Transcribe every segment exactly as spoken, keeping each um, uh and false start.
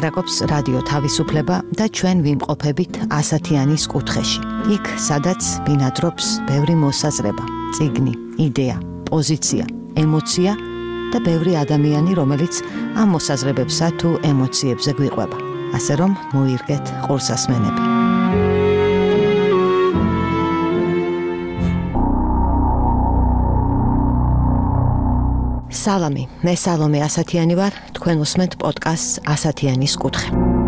ლაპარაკობს რადიო თავისუფლება და ჩვენ ვიმყოფებით ასათიანის კუთხეში. იქ, სადაც ბინადრობს ბევრი მოსაზრება, წიგნი, იდეა, პოზიცია, ემოცია და ბევრი ადამიანი, რომელიც ამ მოსაზრებებსა თუ ემოციებზე გვიყვება. ასე რომ მოირგეთ ყურსასმენები. სალამი, მე სალომე ასათიანი ვარ, თქვენ უსმენთ პოდკასტს ასათიანის კუთხე.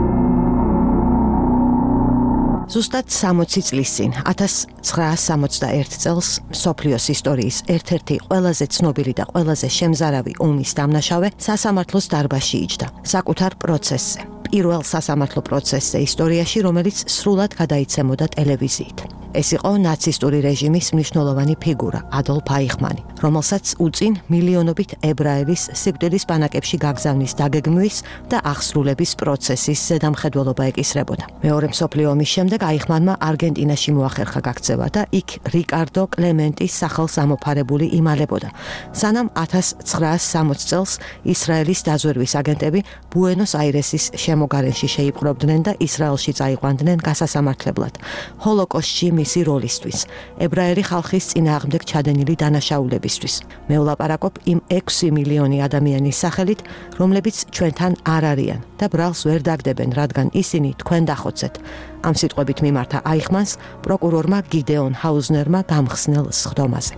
ზუსტად სამოცი წლის წინ, ათას ცხრაას სამოცდაერთ წელს, მსოფლიოს ისტორიის ერთ-ერთი ყველაზე ცნობილი და ყველაზე შემზარავი ომის დამნაშავე სასამართლოს დარბაზში იჯდა, საკუთარ პროცესზე. პირველ სასამართლო პროცესზე ისტორიაში, რომელიც სრულად გადაიცემოდა ტელევიზიით. ეს იყო ნაცისტური რეჟიმის მნიშვნელოვანი ფიგურა, ადოლფ აიხმანი, რომელსაც უწინ მილიონობით ებრაელის სიკვდილის ბანაკებში გაგზავნის დაგეგმვის და აღსრულების პროცესის ზედამხედველობა ეკისრებოდა. მეორე მსოფლიო ომის შემდეგ აიხმანმა არგენტინაში მოახერხა გაქცევა და იქ რიკარდო კლემენტის სახელს ამოფარებული იმალებოდა, სანამ ათას ცხრაას სამოცი წელს ისრაელის დაზვერვის აგენტები ბუენოს-აირესის შემოგარენში შეიპყრობდნენ და ისრაელში წაიყვანდნენ გასასამართლებლად, ჰოლოკოსტში მისი როლისთვის, ებრაელი ხალხის წინააღმდეგ ჩადენილი დანაშაულებისთვის. მე ვლაპარაკობ იმ ექვსი მილიონი ადამიანის სახელით, რომლებიც ჩვენთან არ არიან და ბრალს ვერ დაგდებენ, რადგან ისინი თქვენ დახოცეთ. ამ სიტყვებით მიმართა აიხმანს პროკურორმა გიდეონ ჰაუზნერმა გამხსნელ სხდომაზე.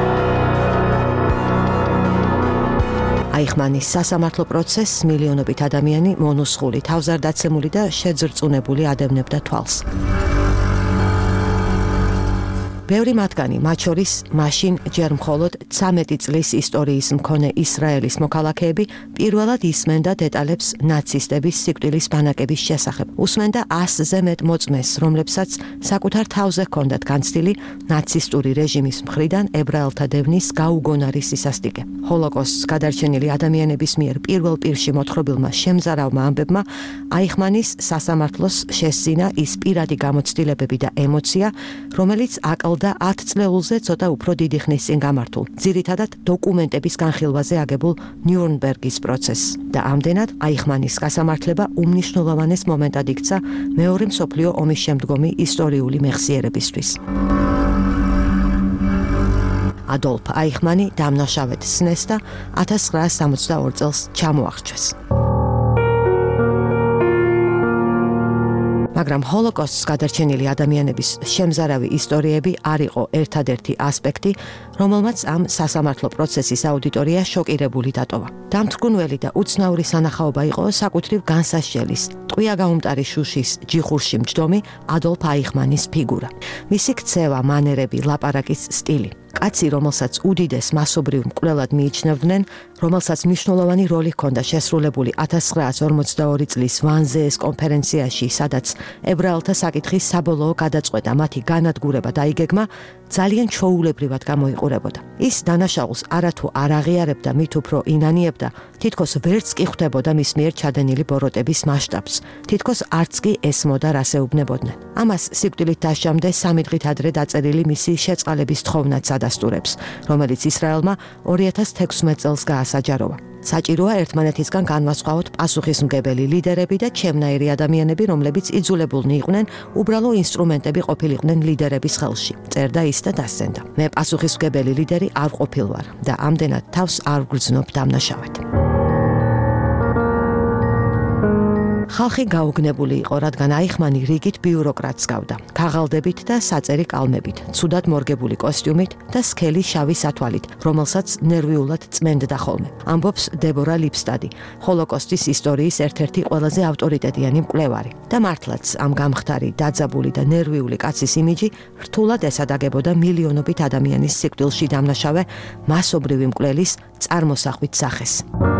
აიხმანის სასამართლო პროცესს მილიონობით ადამიანი მონუსხული, თავზარდაცემული და შეძრწუნებული ადევნებდა თვალს. ბევრი მათგანი, მათ შორის მაშინ ჯერ მხოლოდ ცამეტი წლის ისტორიის მქონე ისრაელის მოქალაქეები, პირველად ისმენდა დეტალებს ნაცისტების სიკვდილის ბანაკების შესახებ. უსმენდა ასზე მეტ მოწმეს, რომლებსაც საკუთარ თავზე ჰქონდათ განცდილი ნაცისტური რეჟიმის მხრიდან ებრაელთა დევნის გაუგონარი სისასტიკე. ჰოლოკოსტს გადარჩენილი ადამიანების მიერ პირველ პირში მოთხრობილმა შემზარავმა ამბებმა აიხმანის სასამართლოს შესძინა ის პირადი გამოცდილებები და ემოცია, რომელიც აკალ და ათ წლეულზე ცოტა უფრო დიდი ხნის წინ გამართულ, ძირითადად დოკუმენტების განხილვაზე აგებულ ნიურნბერგის პროცესს და ამდენად აიხმანის გასამართლება უმნიშვნელოვანეს მომენტად იქცა მეორე მსოფლიო ომის შემდგომი ისტორიული მეხსიერებისთვის. ადოლფ აიხმანი დამნაშავედ სცნეს და ათას ცხრაას სამოცდაორ წელს ჩამოახრჩვეს. მაგრამ ჰოლოკოსტს გადარჩენილი ადამიანების შემზარავი ისტორიები არ იყო ერთადერთი ასპექტი, რომელმაც ამ სასამართლო პროცესის აუდიტორია შოკირებული დატოვა. დამთრგუნველი და უცნაური სანახაობა იყო საკუთრივ განსასჯელის, ტყვია გაუმტარი შუშის ჯიხურში მჯდომი ადოლფ აიხმანის ფიგურა. მისი ქცევა, მანერები, ლაპარაკის სტილი. კაცი, რომელსაც უდიდეს მასობრივ მკვლელად მიიჩნევდნენ, რომელსაც მნიშვნელოვანი როლი ჰქონდა შესრულებული ათას ცხრაას ორმოცდაორი წლის ვანზეეს კონფერენციაში, სადაც ებრაელთა საკითხის საბოლოო გადაწყვეტა, მათი განადგურება და იგეგმა ძალიან ჩვეულებრივად გამოიყურებოდა. ის დანაშაულს არათუ არ აღიარებდა, მით უფრო ინანიებდა, თითქოს ვერც კი ხვდებოდა მის მიერ ჩადენილი ბოროტების მასშტაბს, თითქოს არც კი ესმოდა რას ეუბნებოდნენ. ამას სიკვდილით დასჯამდე სამი დღით ადრე დაწერილი მისი შეწყალების თხოვნაც ადასტურებს, რომელიც ისრაელმა ორი ათას თექვსმეტ წელს გაასაჯაროვა. საჭიროა ერთმანეთისგან განვასხვაოთ პასუხისმგებელი ლიდერები და ჩემნაირი ადამიანები, რომლებიც იძულებულნი იყვნენ უბრალო ინსტრუმენტები ყოფილიყვნენ ლიდერების ხელში. წერდა ის და დასცენდა. მე პასუხისმგებელი ლიდერი არ ყოფილ ვარ და ამდენად თავს არ ვგრძნობ დამნაშავედ. ხალხი გაუგნებული იყო, რადგან აიხმანი რიგით ბიუროკრატს გავდა, ქაღალდებით და საწერი კალმებით, ცუდად მორგებული კოსტიუმით და სქელი შავი სათვალით, რომელსაც ნერვიულად წმენდდა ხოლმე. ამბობს დებორა ლიფსტადი, ჰოლოკოსტის ისტორიის ერთ-ერთი ყველაზე ავტორიტეტიანი მკვლევარი. და მართლაც ამ გამხდარი, დაძაბული და ნერვიული კაცის იმიჯი რთულად ესადაგებოდა მილიონობით ადამიანის სიკვდილში დამნაშავე მასობრივი მკვლელის წარმოსახვით სახეს.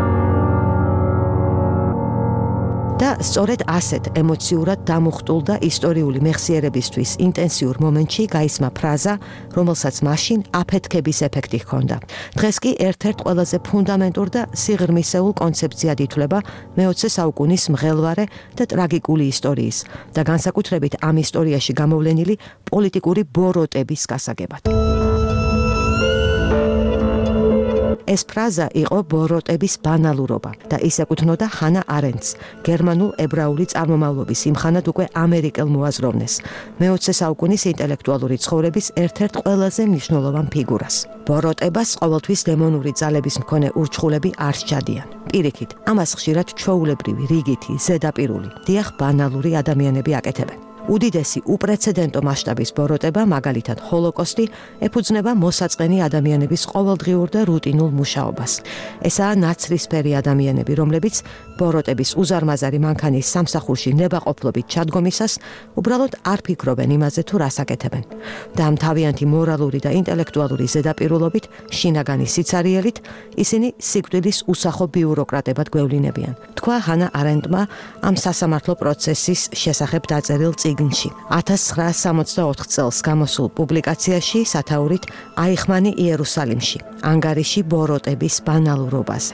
და სწორედ ასეთ ემოციურად დამუხტულ და ისტორიული მეხსიერებისთვის ინტენსიურ მომენტში გაისმა ფრაზა, რომელსაც მაშინ აფეთქების ეფექტი ჰქონდა. დღეს კი ერთ-ერთ ყველაზე ფუნდამენტურ და სიღრმისეულ კონცეფციად ითვლება მეოცე საუკუნის მღელვარე და ტრაგიკული ისტორიის და განსაკუთრებით ამ ისტორიაში გამოვლენილი პოლიტიკური ბოროტების გასაგებად. ეს ფრაზა იყო ბოროტების ბანალურობა და ის ეკუთვნოდა ჰანა არენდს, გერმანულ ებრაული წარმომავლობის იმხანად უკვე ამერიკელ მოაზროვნეს, მეოცე საუკუნის ინტელექტუალური ცხოვრების ერთ-ერთ ყველაზე მნიშვნელოვან ფიგურას. ბოროტებას ყოველთვის დემონური ძალების მქონე ურჩხულები არ სჯადიან. პირიქით, ამას ხშირად ჩვეულებრივი, რიგითი, ზედაპირული, დიახ, ბანალური ადამიანები აკეთებენ. უდიდესი უპრეცედენტო მასშტაბის ბოროტება, მაგალითად ჰოლოკოსტი, ეფუძნება მოსაწყენი ადამიანების ყოველდღიურ და რუტინულ მუშაობას. ესაა ნაცრისფერი ადამიანები, რომლებიც ბოროტების უზარმაზარი მანქანის სამსახურში ნებაყოფლობით ჩადგომისას უბრალოდ არ ფიქრობენ იმაზე, თუ რას აკეთებენ. და ამ თავიანთი მორალური და ინტელექტუალური ზედაპირულობით, შინაგანი სიცარიელით, ისინი სიკვდილის უსახო ბიუროკრატებად გვევლინებიან. თქვა ჰანა არენდმა ამ სასამართლო პროცესის შესახებ დაწერილ წიგნში. ათას ცხრაასი სამოცდაოთხ წელს გამოსულ პუბლიკაციაში სათაურით აიხმანი იერუსალიმში, ანგარიში ბოროტების ბანალურობაზე.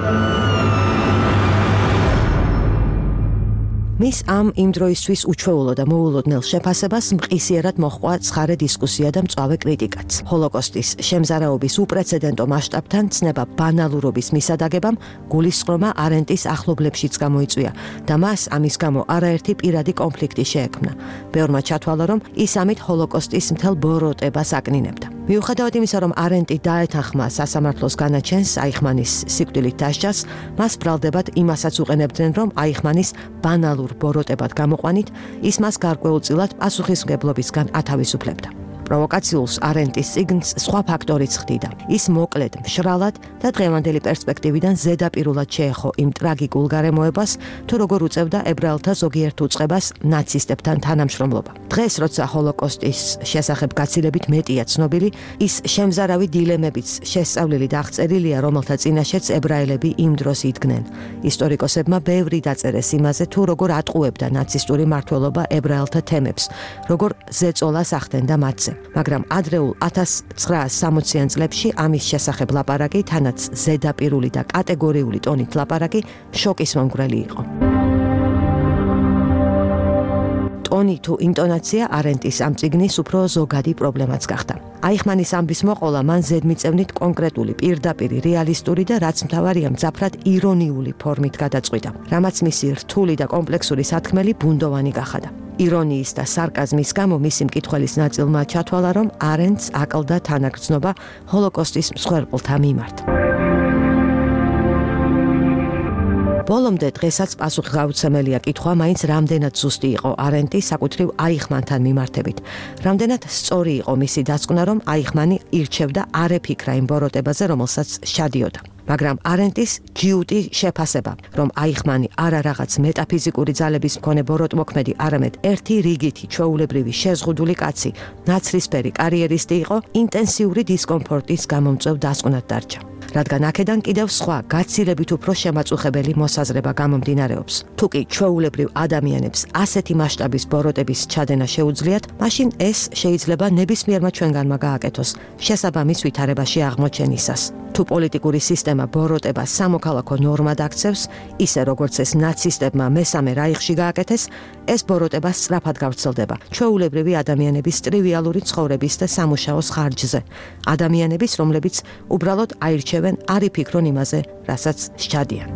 მის ამ იმ დროისთვის უჩვეულო და მოულოდნელ შეფასებას მყისიერად მოჰყვა ცხარე დისკუსია და მწვავე კრიტიკაც. ჰოლოკოსტის შემზარაობის უპრეცედენტო მასშტაბთან ცნება ბანალურობის მისადაგებამ გულისწყრომა არენდტის ახლობლებშიც გამოიწვია და მას ამის გამო არაერთი პირადი კონფლიქტი შეექმნა. ბევრმა ჩათვალა, რომ ის ამით ჰოლოკოსტის მთელ ბოროტებას აკნინებდა. მიუხედავად იმისა, რომ არენდტი დაეთანხმა სასამართლოს განაჩენს აიხმანის სიკვდილით დასჯას, მას ბრალდებად იმასაც უყენებდნენ, რომ აიხმანის ბანალურ ბოროტებად გამოყვანით, ის მას გარკვეულწილად პასუხისმგებლობისგან ათავისუფლებდა. პროვოკაციულს არენდტის წიგნს სხვა ფაქტორიც ხდიდა. ის მოკლედ, მშრალად და დღევანდელი პერსპექტივიდან ზედაპირულად შეეხო იმ ტრაგიკულ გარემოებას, თუ როგორ უწევდა ებრაელთა ზოგიერთ უწყებას ნაცისტებთან თანამშრომლობა. დღეს, როცა ჰოლოკოსტის შესახებ გაცილებით მეტია ცნობილი, ის შემზარავი დილემებიც შესწავლილი და აღწერილია, რომელთა წინაშეც ებრაელები იმ დროს იდგნენ. ისტორიკოსებმა ბევრი დაწერეს იმაზე, თუ როგორ ატყუებდა ნაცისტური მმართველობა ებრაელთა თემებს, როგორ ზეწოლას ახდენდა მათზე. მაგრამ ადრეულ ათას ცხრაასი სამოციან წლებში ამის შესახებ ლაპარაკი, თანაც ზედაპირული და კატეგორიული ტონით ლაპარაკი, შოკის მომგვრელი იყო. ტონი თუ ინტონაცია არენდტის ამ წიგნის უფრო ზოგადი პრობლემაც გახდა. აიხმანის ამბის მოყოლა მან ზედმიწევნით კონკრეტული, პირდაპირი, რეალისტური და რაც მთავარია, მძაფრად ირონიული ფორმით გადაწყვიტა, რამაც მისი რთული და კომპლექსური სათქმელი ბუნდოვანი გახადა. ირონიის და სარკაზმის გამო მისი მკითხველის ნაწილმა ჩათვალა, რომ არენდტს აკლდა თანაგრძნობა ჰოლოკოსტის მსხვერპლთა მიმართ. ბოლომდე დღესაც პასუხისგაუცემელია კითხვა, მაინც რამდენად ზუსტი იყო არენდტი საკუთრივ აიხმანთან მიმართებით. რამდენად სწორი იყო მისი დასკვნა, რომ აიხმანი ირჩევდა არ ეფიქრა იმ ბოროტებაზე, რომელსაც სჩადიოდა. მაგრამ არენდტის ჯიუტი შეფასება, რომ აიხმანი არა რაღაც მეტაფიზიკური ძალების მქონე ბოროტმოქმედი, არამედ ერთი რიგითი ჩვეულებრივი შეზღუდული კაცი, ნაცრისფერი კარიერისტი იყო, ინტენსიური დისკომფორტის გამომწვევ დასკვნად დარჩა. რადგან აქედან კიდევ სხვა გაცილებით უფრო შემაწუხებელი მოსაზრება გამომდინარეობს. თუ კი ჩვეულებრივ ადამიანებს ასეთი მასშტაბის ბოროტების ჩადენა შეუძლიათ, მაშინ ეს შეიძლება ნებისმიერმა ჩვენგანმა გააკეთოს შესაბამის ვითარებაში აღმოჩენისას. თუ პოლიტიკური სისტემა ბოროტებას სამოქალაქო ნორმად აქცევს, ისე როგორც ეს ნაცისტებმა მესამე რაიხში გააკეთეს, ეს ბოროტება სწრაფად გავრცელდება ჩვეულებრივი ადამიანების ტრივიალური ცხოვრების და სამუშაოს ხარჯზე. ადამიანების, რომლებიც უბრალოდ აირჩევენ, არ იფიქრონ იმაზე, რასაც სჩადიან.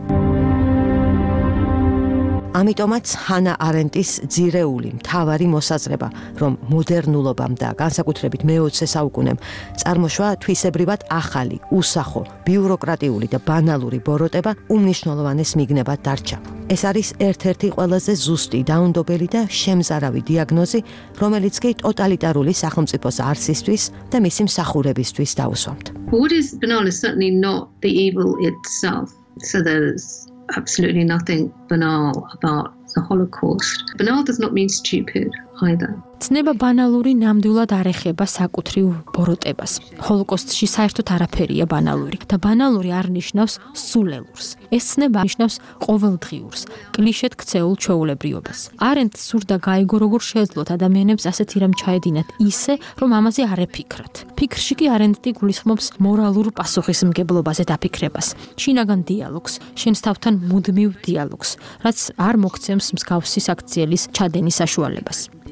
ამიტომაც ჰანა არენდტის ძირეული მთავარი მოსაზრება, რომ მოდერნულობამ და განსაკუთრებით მეოცე საუკუნემ წარმოშვა თვისებრივად ახალი, უსახო, ბიუროკრატიული და ბანალური ბოროტება უმნიშვნელოვანეს მიგნებად დარჩა. ეს არის ერთ-ერთი ყველაზე ზუსტი, დაუნდობელი და შემზარავი დიაგნოზი, რომელიც კი ტოტალიტარული სახელმწიფოს არსისთვის და მისი მსახურებისთვის დაუსვამთ. What is banal is certainly not the evil itself. So there's absolutely nothing banal about the Holocaust. Banal does not mean stupid either. ცნება ბანალური ნამდვილად არ ეხება საკუთრივ ბოროტებას. ჰოლოკოსტში საერთოდ არაფერია ბანალური და ბანალური არ ნიშნავს სულელურს. ეს ცნება ნიშნავს ყოველდღიურს, კლიშედ ქცეულ ჩვეულებრიობას. არენდტს სურდა გაიგო, როგორ შეეძლოთ ადამიანებს ასეთი რამ ჩაედინათ ისე, რომ ამაზე არ ეფიქრათ. ფიქრში კი არენდტი გულისხმობს მორალურ პასუხისმგებლობაზე დაფიქრებას, შინაგან დიალოგს, შენს თავთან მუდმივ დიალოგს, რაც არ მოგცემს მსგავსი საქციელის ჩადენის საშუალებას.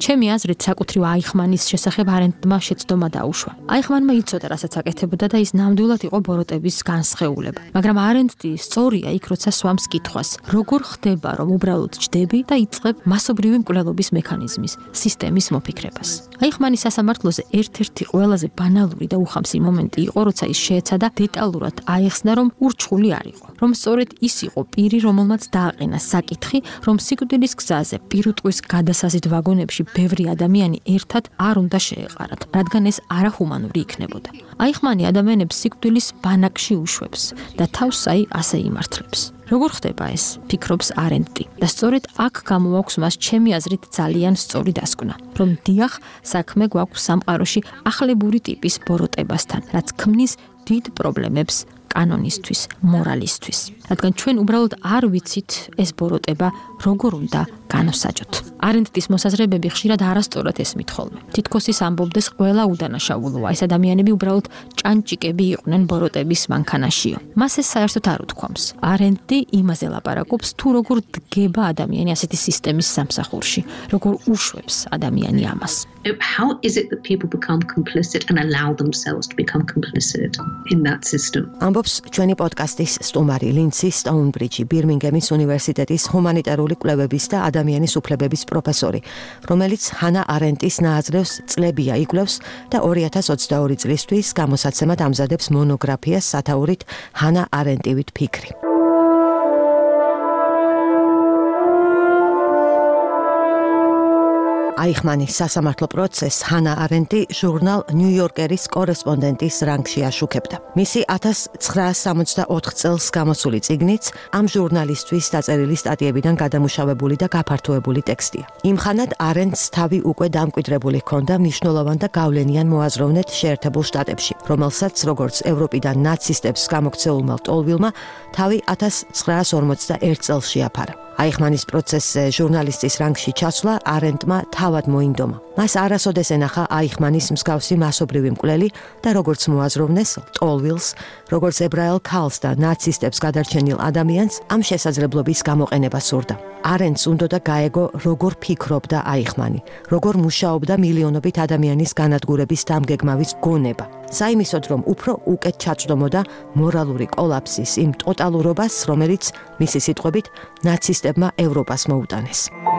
ჩემი აზრით, საკუთრივ აიხმანის შესახებ არენდმა შეცდომა დაუშვა. აიხმანმა იცოდა, რასაც აკეთებოდა და ის ნამდვილად იყო ბოროტების განსხეულება. მაგრამ არენდი სწორია იქ, როცა სვამს კითხვას, როგორ ხდება, რომ უბრალოდ ჯდები და იწყებ მასობრივი მკვლელობის მექანიზმის, სისტემის მოფიქრებას. აიხმანის სასამართლოზე ერთ-ერთი ყველაზე ბანალური და უხამსი მომენტი იყო, როცა ის შეეცადა დეტალურად აეხსნა, რომ ურჩხული არ იყო, რომ სწორედ ის იყო პირი, რომელმაც დააყენა საკითხი, რომ სიკვდილის გზაზე პირუტყვის გადასაზიდ ვაგონებში ბევრი ადამიანი ერთად არ უნდა შეეყარათ, რადგან ეს არაჰუმანური იქნებოდა. აიხმანი ადამიანებს სიკვდილის ბანაკში უშვებს და თავს აი ასე იმართლებს. როგორ ხდება ეს? ფიქრობს არენდი. და სწორედ აქ გამოაქვს მას ჩემი აზრით ძალიან სწორი დასკვნა, რომ დიახ, საქმე გვაქვს სამყაროში ახლებური ტიპის ბოროტებასთან, რაც ქმნის დიდ პრობლემებს კანონისთვის, მორალისთვის. რადგან ჩვენ უბრალოდ არ ვიცით ეს ბოროტება როგორ უნდა განვსაჯოთ. არენდის მოსაზრებები ხშირად არასწორად ესმით ხოლმე. თითქოს ის ამბობდეს ყველა უდანაშაულოა, ეს ადამიანები უბრალოდ ჭანჭიკები იყვნენ ბოროტების მანქანაშიო. მას ეს საერთოდ არ უთქვამს. არენდი იმაზე ლაპარაკობს, თუ როგორ დგება ადამიანი ასეთი სისტემის სამსახურში, როგორ უშვებს ადამიანი ამას. How is it that people become complicit and allow themselves to become complicit in that system? ამბობს ჩვენი პოდკასტის სტუმარი ლინდსი სტოუნბრიჯი, ბირმინგემის უნივერსიტეტის ჰუმანიტარული კვლევების და ადამიანის უფლებების პროფესორი, რომელიც ჰანა არენდის ნააზრევს წლებია იკვლევს და ორი ათას ოცდაორი წლისთვის გამოსაცემად ამზადებს მონოგრაფიას სათაურით ჰანა არენდივით ფიქრი. აიხმანის სასამართლო პროცესს ჰანა არენდი ჟურნალ ნიუ-იორკერის კორესპონდენტის რანგში აშუქებდა. მისი ათას ცხრაას სამოცდაოთხ წელს გამოსული წიგნიც ამ ჟურნალისტვის დაწერილი სტატიებიდან გადამუშავებული და გაფართოებული ტექსტია. იმხანად არენდს თავი უკვე დამკვიდრებული ჰქონდა მნიშვნელოვან და გავლენიან მოაზროვნედ შეერთებულ შტატებში, რომელსაც როგორც ევროპიდან ნაცისტებს გამოქცეულმა ლტოლვილმა თავი ათას ცხრაას ორმოცდაერთ წელს შეაფარა. აიხმანის პროცესზე ჟურნალისტის რანგში ჩასვლა არენდმა თავად მოინდომა. მას არასოდეს ენახა აიხმანის მსგავსი მასობრივი მკვლელი და როგორც მოაზროვნეს ლტოლვილს, როგორც ებრაელ ქალს და ნაცისტებს გადარჩენილ ადამიანს ამ შესაძლებლობის გამოყენება სურდა. არენდს უნდოდა გაეგო, როგორ ფიქრობდა აიხმანი, როგორ მუშაობდა მილიონობით ადამიანის განადგურების დამგეგმავის გონება. საიმისოდ, რომ უფრო უკეთ ჩაწვდომოდა მორალური კოლაფსის იმ ტოტალურობას, რომელიც მისი სიტყვებით ნაცისტებმა ევროპას მოუტანეს.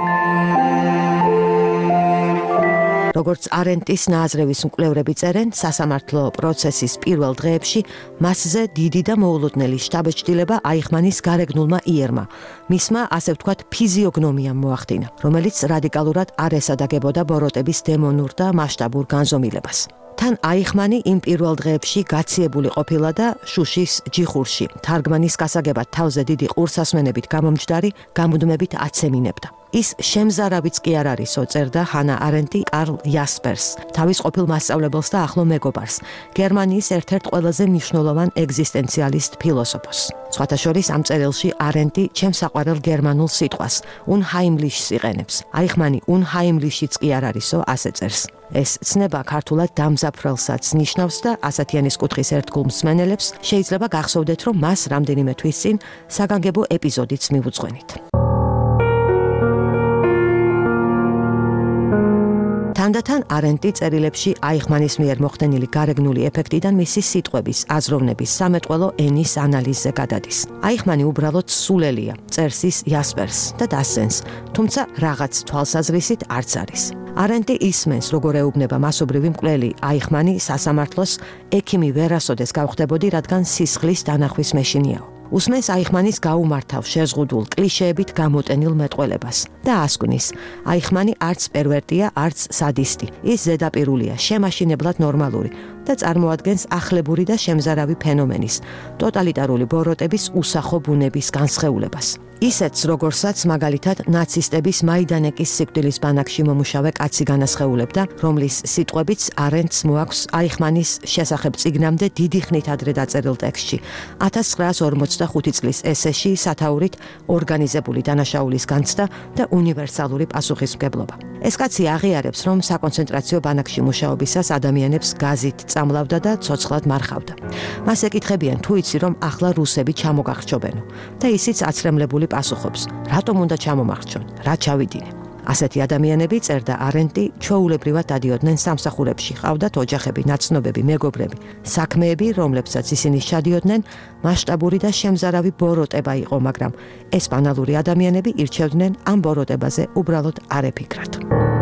როგორც არენდის ნააზრევის მკვლევრები წერენ, სასამართლო პროცესის პირველ დღეებში მასზე დიდი და მოულოდნელი შთაბეჭდილება აიხმანის გარეგნულმა იერმა, მისმა ასე ვთქვათ ფიზიოგნომიამ მოახდინა, რომელიც რადიკალურად არ ესადაგებოდა ბოროტების დემონურ და მასშტაბურ განზომილებას. თან აიხმანი იმ პირველ დღეებში გაციებული ყოფილა და შუშის ჯიხურში, თარგმანის გასაგებად თავზე დიდი ყურსასმენებით გამომჯდარი გამუდმებით აცემინებდა. ის შემზარავიც კი არ არისო, წერდა ჰანა არენდი კარლ იასპერს, თავის ყოფილ მასწავლებელს და ახლო მეგობარს, გერმანიის ერთ-ერთ ყველაზე მნიშვნელოვან ეგზისტენციალისტ ფილოსოფოსს. სხვათა შორის ამ წერილში არენდი ჩემს საყვარელ გერმანულ სიტყვას, unheimlichs იყენებს. აიხმანი unheimlichიც კი არ არისო, ასე წერს. ეს ცნება ქართულად დამზაფრელსაც ნიშნავს და ასათიანის კუთხის ერთგულ მსმენელებს შეიძლება გახსოვდეთ, რომ მას რამდენიმე თვის წინ საგანგებო ეპიზოდიც მივუძღვენით. თანდათან არენდი წერილებში აიხმანის მიერ მოხდენილი გარეგნული ეფექტიდან მისი სიტყვების, აზროვნების, სამეტყველო ენის ანალიზზე გადადის. აიხმანი უბრალოდ სულელია, წერს ის იასპერს და დასცენს, თუმცა რაღაც თვალსაზრისით არც არის. არენდი ისმენს, როგორ ეუბნება მასობრივი მკვლელი აიხმანი სასამართლოს ექიმი ვერასოდეს გავხდებოდი, რადგან სისხლის დანახვის მეშინიაო. უსმენს აიხმანის გაუმართავ, შეზღუდულ, კლიშეებით გამოტენილ მეტყველებას და ასკვნის, აიხმანი არც პერვერტია, არც სადისტი. ის ზედაპირულია, შემაშინებლად ნორმალური და წარმოადგენს ახლებური და შემზარავი ფენომენის, ტოტალიტარული ბოროტების უსახო ბუნების განსხეულებას. ისეთს, როგორსაც მაგალითად ნაცისტების მაიდანეკის სიკვდილის ბანაკში მომუშავე კაცი განასხეულებდა, რომლის სიტყვებიც არენდს მოაქვს აიხმანის შესახებ წიგნამდე დიდი ხნით ადრე დაწერილ ტექსტში, ათას ცხრაას ორმოცდახუთი წლის ესეში სათაურით ორგანიზებული დანაშაულის განცდა და უნივერსალური პასუხისმგებლობა. ეს კაცი აღიარებს, რომ საკონცენტრაციო ბანაკში მუშაობისას ადამიანებს გაზით წამლავდა და ცოცხლად მარხავდა. მას ეკითხებიან, თუ იცი, რომ ახლა რუსები ჩამოგახჩობენო და ისიც აცრემლებული პასუხობს, რატომ უნდა ჩამომარჩონ, რა ჩავიდინე. ასეთი ადამიანები, წერდა არენტი, ჩვეულებრივად დადიოდნენ სამსახურებში, ყავდათ ოჯახები, ნაცნობები, მეგობრები, საქმეები, რომლებსაც ისინი ჩადიოდნენ, მასშტაბური და შემზარავი ბოროტება იყო, მაგრამ ეს ბანალური ადამიანები ირჩევდნენ ამ ბოროტებაზე უბრალოდ არ ეფიქრათ.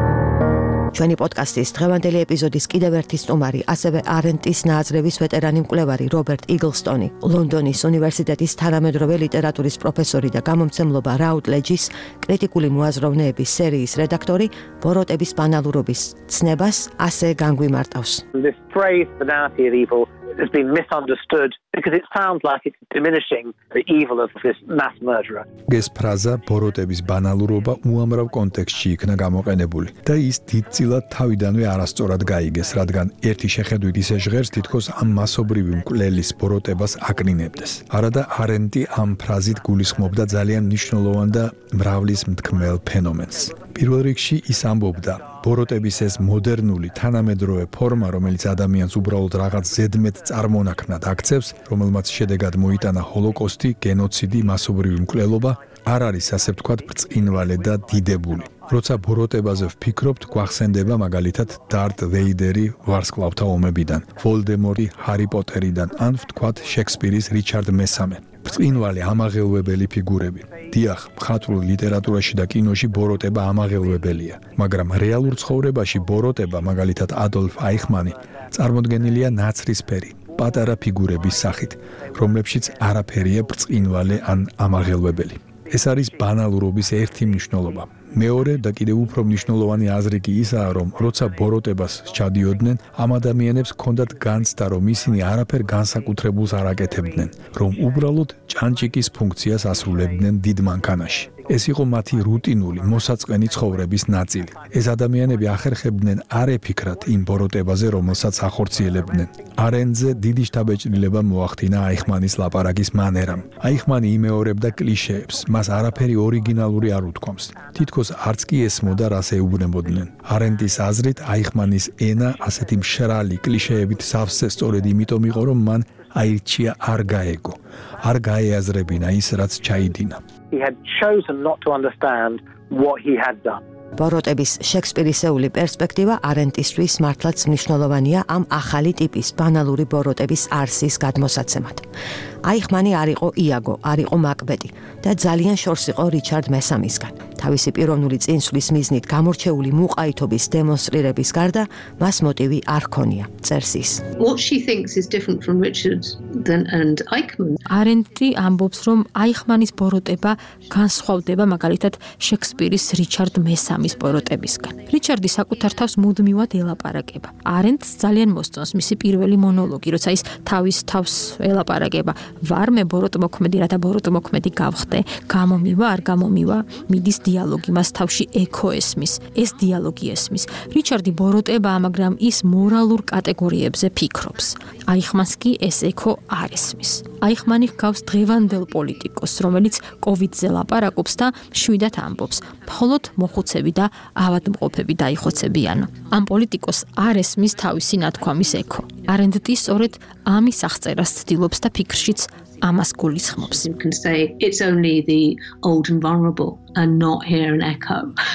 ჩვენი პოდკასტის დღევანდელი ეპიზოდის კიდევ ერთი სტუმარი, ასევე არენტის ნააზრევის ვეტერანი მკვლევარი რობერტ იგლსტონი, ლონდონის უნივერსიტეტის თანამედროვე ლიტერატურის პროფესორი და გამომცემლობა რაუტლეჯის კრიტიკული მოაზროვნეების სერიის რედაქტორი, ბოროტების ბანალურობის ცნებას ასე განგვიმარტავს. This phrase banality of evil has been misunderstood because it sounds like it's diminishing the evil of this mass murderer. ეს ფრაზა ბოროტების ბანალურობა უამრავ კონტექსტში იქნა გამოყენებული და ის დიდწილად თავიდანვე არასწორად გაიგეს, რადგან ერთი შეხედვით ისე ჟღერს თითქოს ამ მასობრივი მკვლელის ბოროტებას აკრინებდეს. არადა არენტი ამ ფრაზით გულისხმობდა ძალიან მნიშვნელოვან და მრავლის მთქმელ ფენომენს. პირველ რიგში ის ამბობდა, ბოროტების ეს მოდერნული თანამედროვე ფორმა, რომელიც ადამიანს უბრალოდ რაღაც ზედმეტ წარმონაქმნად აქცევს, რომელმაც შედეგად მოიტანა ჰოლოკოსტი, გენოციდი, მასობრივი მკვლელობა, არ არის ასე ვთქვათ ბრწყინვალე და დიდებული. როცა ბოროტებაზე ვფიქრობთ, გვახსენდება მაგალითად დარტ ვეიდერი ვარსკვლავთა ომებიდან, ვოლდემორი ჰარი პოტერიდან, ან ვთქვათ შექსპირის რიჩარდ მესამე. ბრწყინვალე ამაღელვებელი ფიგურები. დიახ, მხატვრულ ლიტერატურაში და კინოში ბოროტება ამაღელვებელია, მაგრამ რეალურ ცხოვრებაში ბოროტება, მაგალითად ადოლფ აიხმანი, წარმოდგენილია ნაცრისფერი, პატარა ფიგურების სახით, რომლებშიც არაფერია ბრწყინვალე ან ამაღელვებელი. ეს არის ბანალურობის ერთი მნიშვნელობა. მეორე და კიდევ უფრო მნიშვნელოვანი აზრი კი ისაა, რომ როცა ბოროტებას ჩადიოდნენ, ამ ადამიანებს ჰქონდათ განცდა, რომ ისინი არაფერ განსაკუთრებულს არ აკეთებდნენ, რომ უბრალოდ ჭანჭიკის ფუნქციას ასრულებდნენ დიდ მანქანაში. ეს იყო მათი რუტინული, მოსაწყენი ცხოვრების ნაწილი. ეს ადამიანები ახერხებდნენ არ ეფიქრათ იმ ბოროტებაზე, რომელსაც ახორციელებდნენ. არენტზე დიდი შთაბეჭდილება მოახდინა აიხმანის ლაპარაკის მანერამ. აიხმანი იმეორებდა კლიშეებს, მას არაფერი ორიგინალური არ უთქვამს. თითქოს არც კი ესმოდა, რას ეუბნებოდნენ. არენტის აზრით, აიხმანის ენა ასეთი მშრალი კლიშეებით სავსე სწორედ იმიტომ იყო, რომ მან აირჩია არ გაეგო, არ გაეაზრებინა ის, რაც ჩაიდინა. He had chosen not to understand what he had done. ბოროტების შექსპირისეული პერსპექტივა არენტისთვის მართლაც მნიშვნელოვანია ამ ახალი ტიპის ბანალური ბოროტების არსის გადმოსაცემად. აიხმანი არ იყო იაგო, არ იყო მაკბეტი და ძალიან შორს იყო რიჩარდ მესამისგან. თავისი პიროვნული წინსვლის მიზნით გამორჩეული მუყაითობის დემონსტრირების გარდა მას მოტივი არ ჰქონია, წერს ის. What she thinks is different from Richard than and Eichmann. არენტი ამბობს, რომ აიხმანის ბოროტება განსხვავდება მაგალითად შექსპირის რიჩარდ მესამის ბოროტებისგან. რიჩარდი საკუთარ თავს მუდმივად ელაპარაკება. არენტს ძალიან მოსწონს მისი პირველი მონოლოგი, როცა ის თავის თავს ელაპარაკება. ვარ მე ბოროტმოქმედი, რათა ბოროტმოქმედი გავხდე, გამომივა, არ გამომივა, მიდის დიალოგი, მას თავში ექო ესმის, ეს დიალოგი ესმის. რიჩარდი ბოროტებაა, მაგრამ ის მორალურ კატეგორიებზე ფიქრობს. აიხმანს კი ეს ექო არ ესმის. აიხმანი ჰგავს დღევანდელ პოლიტიკოს, რომელიც კოვიდზე ლაპარაკობს და მშვიდად ამბობს, მხოლოდ მოხუცები და ავადმყოფები დაიხოცებიანო. ამ პოლიტიკოს არ ესმის თავისი ნათქვამის ექო. არენტი სწორედ ამის აღწერას ცდილობს და ფიქრშიც ამას გულისხმობს. You can say it's only the old and vulnerable and not hear an echo.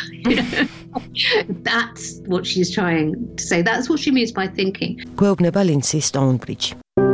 That's what she's trying to say. That's what she means by thinking. გვეუბნება ლინსი სტოუნბრიჯი.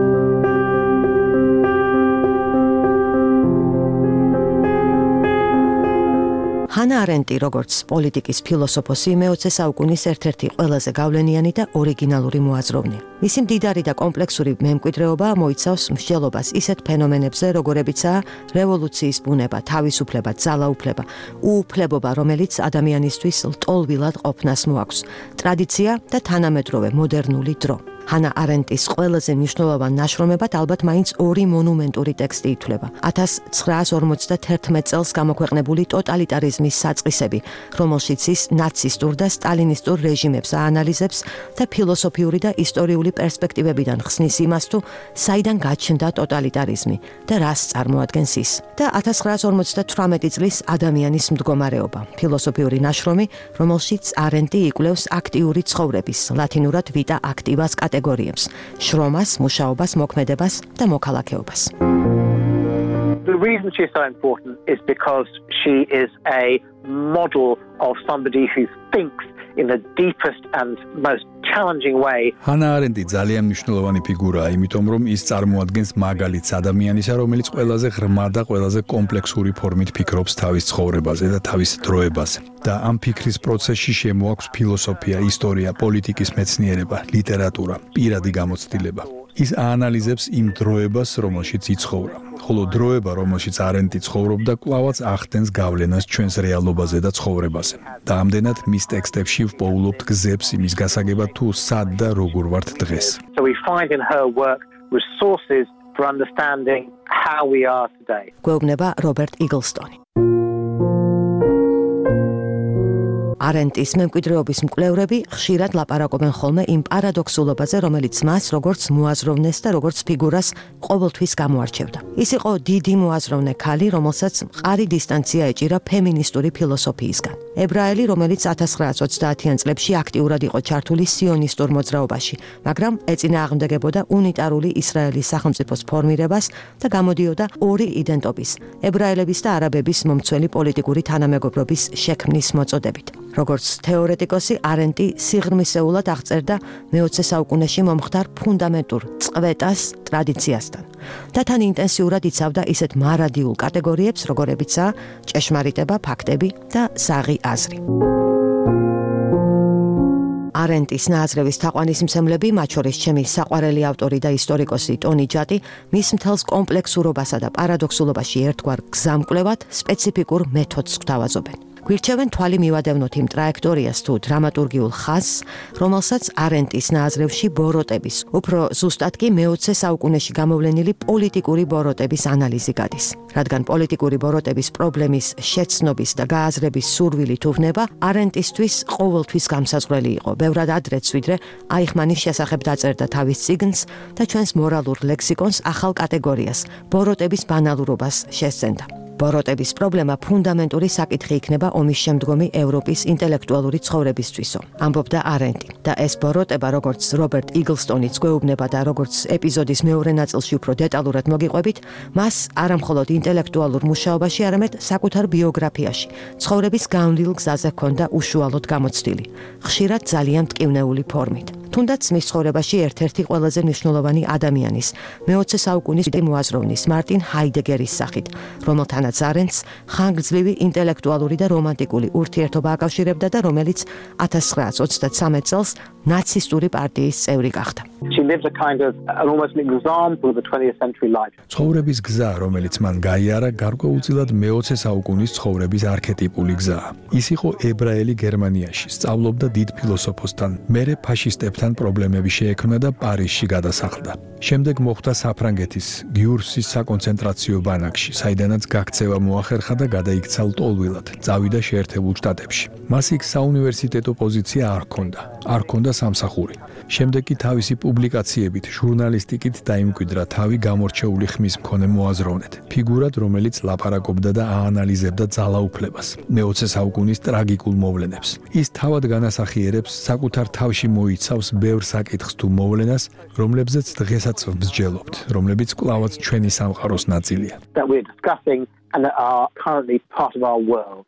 ჰანა არენტი, როგორც პოლიტიკის ფილოსოფოსი, მეოცე საუკუნის ერთ-ერთი ყველაზე გავლენიანი და ორიგინალური მოაზროვნე. მისი მდიდარი და კომპლექსური მემკვიდრეობა მოიცავს მსჯელობას ისეთ ფენომენებზე, როგორებიცაა რევოლუციის ბუნება, თავისუფლება, ძალაუფლება, უუფლებობა, რომელიც ადამიანისთვის ლტოლვილად ყოფნას მოაქვს, ტრადიცია და თანამედროვე მოდერნული დრო. ჰანა არენტის ყველაზე მნიშვნელოვან ნაშრომებად ალბათ მაინც ორი მონუმენტური ტექსტი ითვლება. ათას ცხრაას ორმოცდაათერთმეტ წელს გამოქვეყნებული ტოტალიტარიზმის საწყისები, რომელშიც ის ნაცისტურ და სტალინისტურ რეჟიმებს აანალიზებს და ფილოსოფიური და ისტორიული პერსპექტივებიდან ხსნის იმას, თუ საიდან გაჩნდა ტოტალიტარიზმი და რას წარმოადგენს ის. და ათას ცხრაას ორმოცდათვრამეტი წლის ადამიანის მდგომარეობა, ფილოსოფიური ნაშრომი, რომელშიც არენტი იკვლევს აქტიური ცხოვრების, ლათინურად vita activas კატეგორიებს, შრომას, მუშაობას, მოქმედებას და მოქალაქეობას. The reason she's so important is because she is a model of somebody who thinks in the deepest and most challenging way. ჰანა არენდი ძალიან მნიშვნელოვანი ფიგურაა, იმიტომ რომ ის წარმოადგენს მაგალითს ადამიანისა, რომელიც ყველაზე ღრმა და ყველაზე კომპლექსური ფორმით ფიქრობს თავის ცხოვრებაზე და თავის დროებაზე. და ამ ფიქრის პროცესში შემოაქვს ფილოსოფია, ისტორია, პოლიტიკის მეცნიერება, ლიტერატურა, პირადი გამოცდილება. ის აანალიზებს იმ დროებას, რომელშიც იცხოვრა. ხოლო დროება, რომელშიც არენდი ცხოვრობდა, კვლავაც ახდენს გავლენას ჩვენს რეალობაზე და ცხოვრებაზე. და ამდენად მის ტექსტებში ვპოულობთ გზებს იმის გასაგებად, თუ სად და როგორ ვართ დღეს. So we find in her work resources for understanding how we are today. გვეუბნება რობერტ იგლსტონი. არენტის მემკვიდრეობის მკვლევრები ხშირად ლაპარაკობენ ხოლმე იმ პარადოქსულობაზე, რომელიც მას როგორც მოაზროვნეს და როგორც ფიგურას ყოველთვის გამოარჩევდა. ის იყო დიდი მოაზროვნე ქალი, რომელსაც მყარი დისტანცია ეჭირა ფემინისტური ფილოსოფიისგან. ებრაელი, რომელიც ათას ცხრაასი ოცდაათიან წლებში აქტიურად იყო ჩართული სიონისტურ მოძრაობაში, მაგრამ ეწინააღმდეგებოდა უნიტარული ისრაელის სახელმწიფოს ფორმირებას და გამოდიოდა ორი იდენტობის, ებრაელების და არაბების მომცველი პოლიტიკური თანამეგობრობის შექმნის მოწოდებით. როგორც თეორეტიკოსი, არენდი სიღრმისეულად აღწერდა მეოცე საუკუნეში მომხდარ ფუნდამენტურ წყვეტას ტრადიციასთან და თან ინტენსიურად იცავდა ისეთ მარადიულ კატეგორიებს, როგორებიცაა ჭეშმარიტება, ფაქტები და საღი აზრი. არენდის ნააზრევის თაყვანისმცემლები, მათ შორის ჩემი საყვარელი ავტორი და ისტორიკოსი ტონი ჯატი, მის მთელს კომპლექსურობასა და პარადოქსულობაში ერთგვარ გზამკვლევად სპეციფიკურ მეთოდს გვთავაზობენ. გვირჩევენ თვალი მივადევნოთ იმ ტრაექტორიას თუ დრამატურგიულ ხაზს, რომელსაც არენდის ნააზრევში ბოროტების, უფრო ზუსტად კი მეოცე საუკუნეში გამოვლენილი პოლიტიკური ბოროტების ანალიზი გადის. რადგან პოლიტიკური ბოროტების პრობლემის შეცნობის და გააზრების სურვილი თუვნება, არენდისთვის ყოველთვის გამსაზღვრელი იყო. ბევრად ადრეც ვიდრე აიხმანის შესახებ დაწერდა თავის წიგნს და ჩვენს მორალურ ლექსიკონს ახალ კატეგორიას, ბოროტების ბანალურობას შესწენდა. ბოროტების პრობლემა ფუნდამენტური საკითხი იქნება ომის შემდგომი ევროპის ინტელექტუალური ცხოვრებისთვისო, ამბობდა არენდი. და ეს ბოროტება, როგორც რობერტ იგლსტონიც გვეუბნება და როგორც ეპიზოდის მეორე ნაწილში უფრო დეტალურად მოგიყვებით, მას არამხოლოდ ინტელექტუალურ მუშაობაში, არამედ საკუთარ ბიოგრაფიაში, ცხოვრების გავლილ გზაზე ჰქონდა უშუალოდ გამოცდილი, ხშირად ძალიან მტკივნეული ფორმით. თუნდაც მის ცხოვრებაში ერთ-ერთი ყველაზე მნიშვნელოვანი ადამიანის, მეოცე საუკუნის მოაზროვნის მარტინ ჰაიდეგერის სახით, რომელთანაც არენდს ხანგრძლივი ინტელექტუალური და რომანტიკული ურთიერთობა აკავშირებდა და რომელიც ათას ცხრაასი ოცდათსამეტ წელს ნაცისტური პარტიის წევრი გახდა. She lives a kind of an almost an example of the twentieth century life. ცხოვრების გზა, რომელიც მან გაიარა, გარკვეულწილად მეოცე საუკუნის ცხოვრების არქეტიპული გზაა. ის იყო ებრაელი გერმანიაში, სწავლობდა დიდ ფილოსოფოსთან, მერე ფაშისტებთან პრობლემები შეექმნა და პარიზში გადასახლდა. შემდეგ მოხვდა საფრანგეთის გიურსის საკონცენტრაციო ბანაკში, საიდანაც გაქცევა მოახერხა და გადაიქცა ლტოლვილად, წავიდა შეერთებულ შტატებში. მას იქ საუნივერსიტეტო პოზიცია არ ჰქონდა, არ ჰქონდა სამსახური. შემდეგ კი თავისი პუბლიკაციებით, ჟურნალისტიკით დაიმკვიდრა თავი გამორჩეული ხმის მქონე მოაზროვნედ, ფიგურად, რომელიც ლაპარაკობდა და აანალიზებდა ძალაუფლებას, მეოცე საუკუნის ტრაგიკულ მოვლენებს. ის თავად განასახიერებს, საკუთარ თავში მოიცავს ბევრ საკითხს თუ მოვლენას, რომლებზეც დღესაც ვსჯელობთ, რომლებიც კვლავაც ჩვენი სამყაროს ნაწილია. That we're discussing and that are currently part of our world.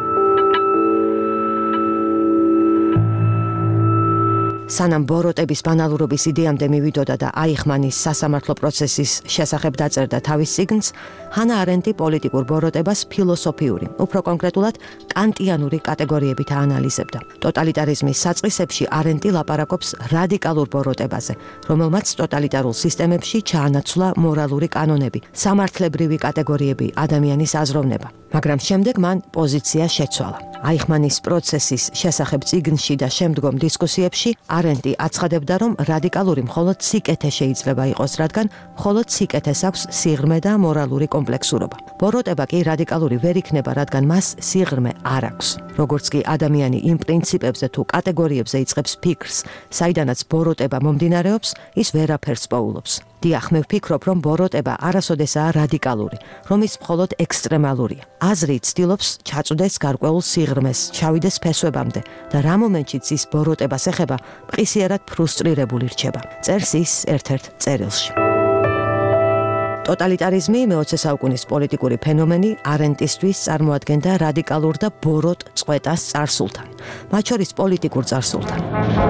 სანამ ბოროტების ბანალურობის იდეამდე მივიდოდა და აიხმანის სასამართლო პროცესის შესახებ დაწერდა თავის წიგნს, ჰანა არენდი პოლიტიკურ ბოროტებას ფილოსოფიური, უფრო კონკრეტულად კანტიანური კატეგორიებით აანალიზებდა. ტოტალიტარიზმის საწყისებში არენდი ლაპარაკობს რადიკალურ ბოროტებაზე, რომელმაც ტოტალიტარულ სისტემებში ჩაანაცვლა მორალური კანონები, სამართლებრივი კატეგორიები, ადამიანის აზროვნება. მაგრამ შემდეგ მან პოზიცია შეცვალა. აიხმანის პროცესის შესახებ წიგნში და შემდგომ დისკუსიებში არენდი აცხადებდა, რომ რადიკალური მხოლოდ სიკეთე შეიძლება იყოს, რადგან მხოლოდ სიკეთეს აქვს სიღრმე და მორალური კომპლექსურობა. ბოროტება კი რადიკალური ვერ იქნება, რადგან მას სიღრმე არ აქვს. როგორც კი ადამიანი იმ პრინციპებზე თუ კატეგორიებზე იწყებს ფიქრს, საიდანაც ბოროტება მომდინარეობს, ის ვერაფერს პოულობს. დიახ, მე ვფიქრობ, რომ ბოროტება არასოდესაა რადიკალური, რომ ის მხოლოდ ექსტრემალურია. აზრი ცდილობს ჩაწვდეს გარკვეულ სიღრმეს, ჩავიდეს ფესვებამდე და რა მომენტშიც ის ბოროტებას ეხება, მყისიერად ფრუსტრირებული რჩება. წერს ის ერთ-ერთ წერილში. ტოტალიტარიზმი მეოცე საუკუნის პოლიტიკური ფენომენი არენტისთვის წარმოადგენდა რადიკალურ და ბოროტ წყვეტას წარსულთან, მათ შორის პოლიტიკურ წარსულთან.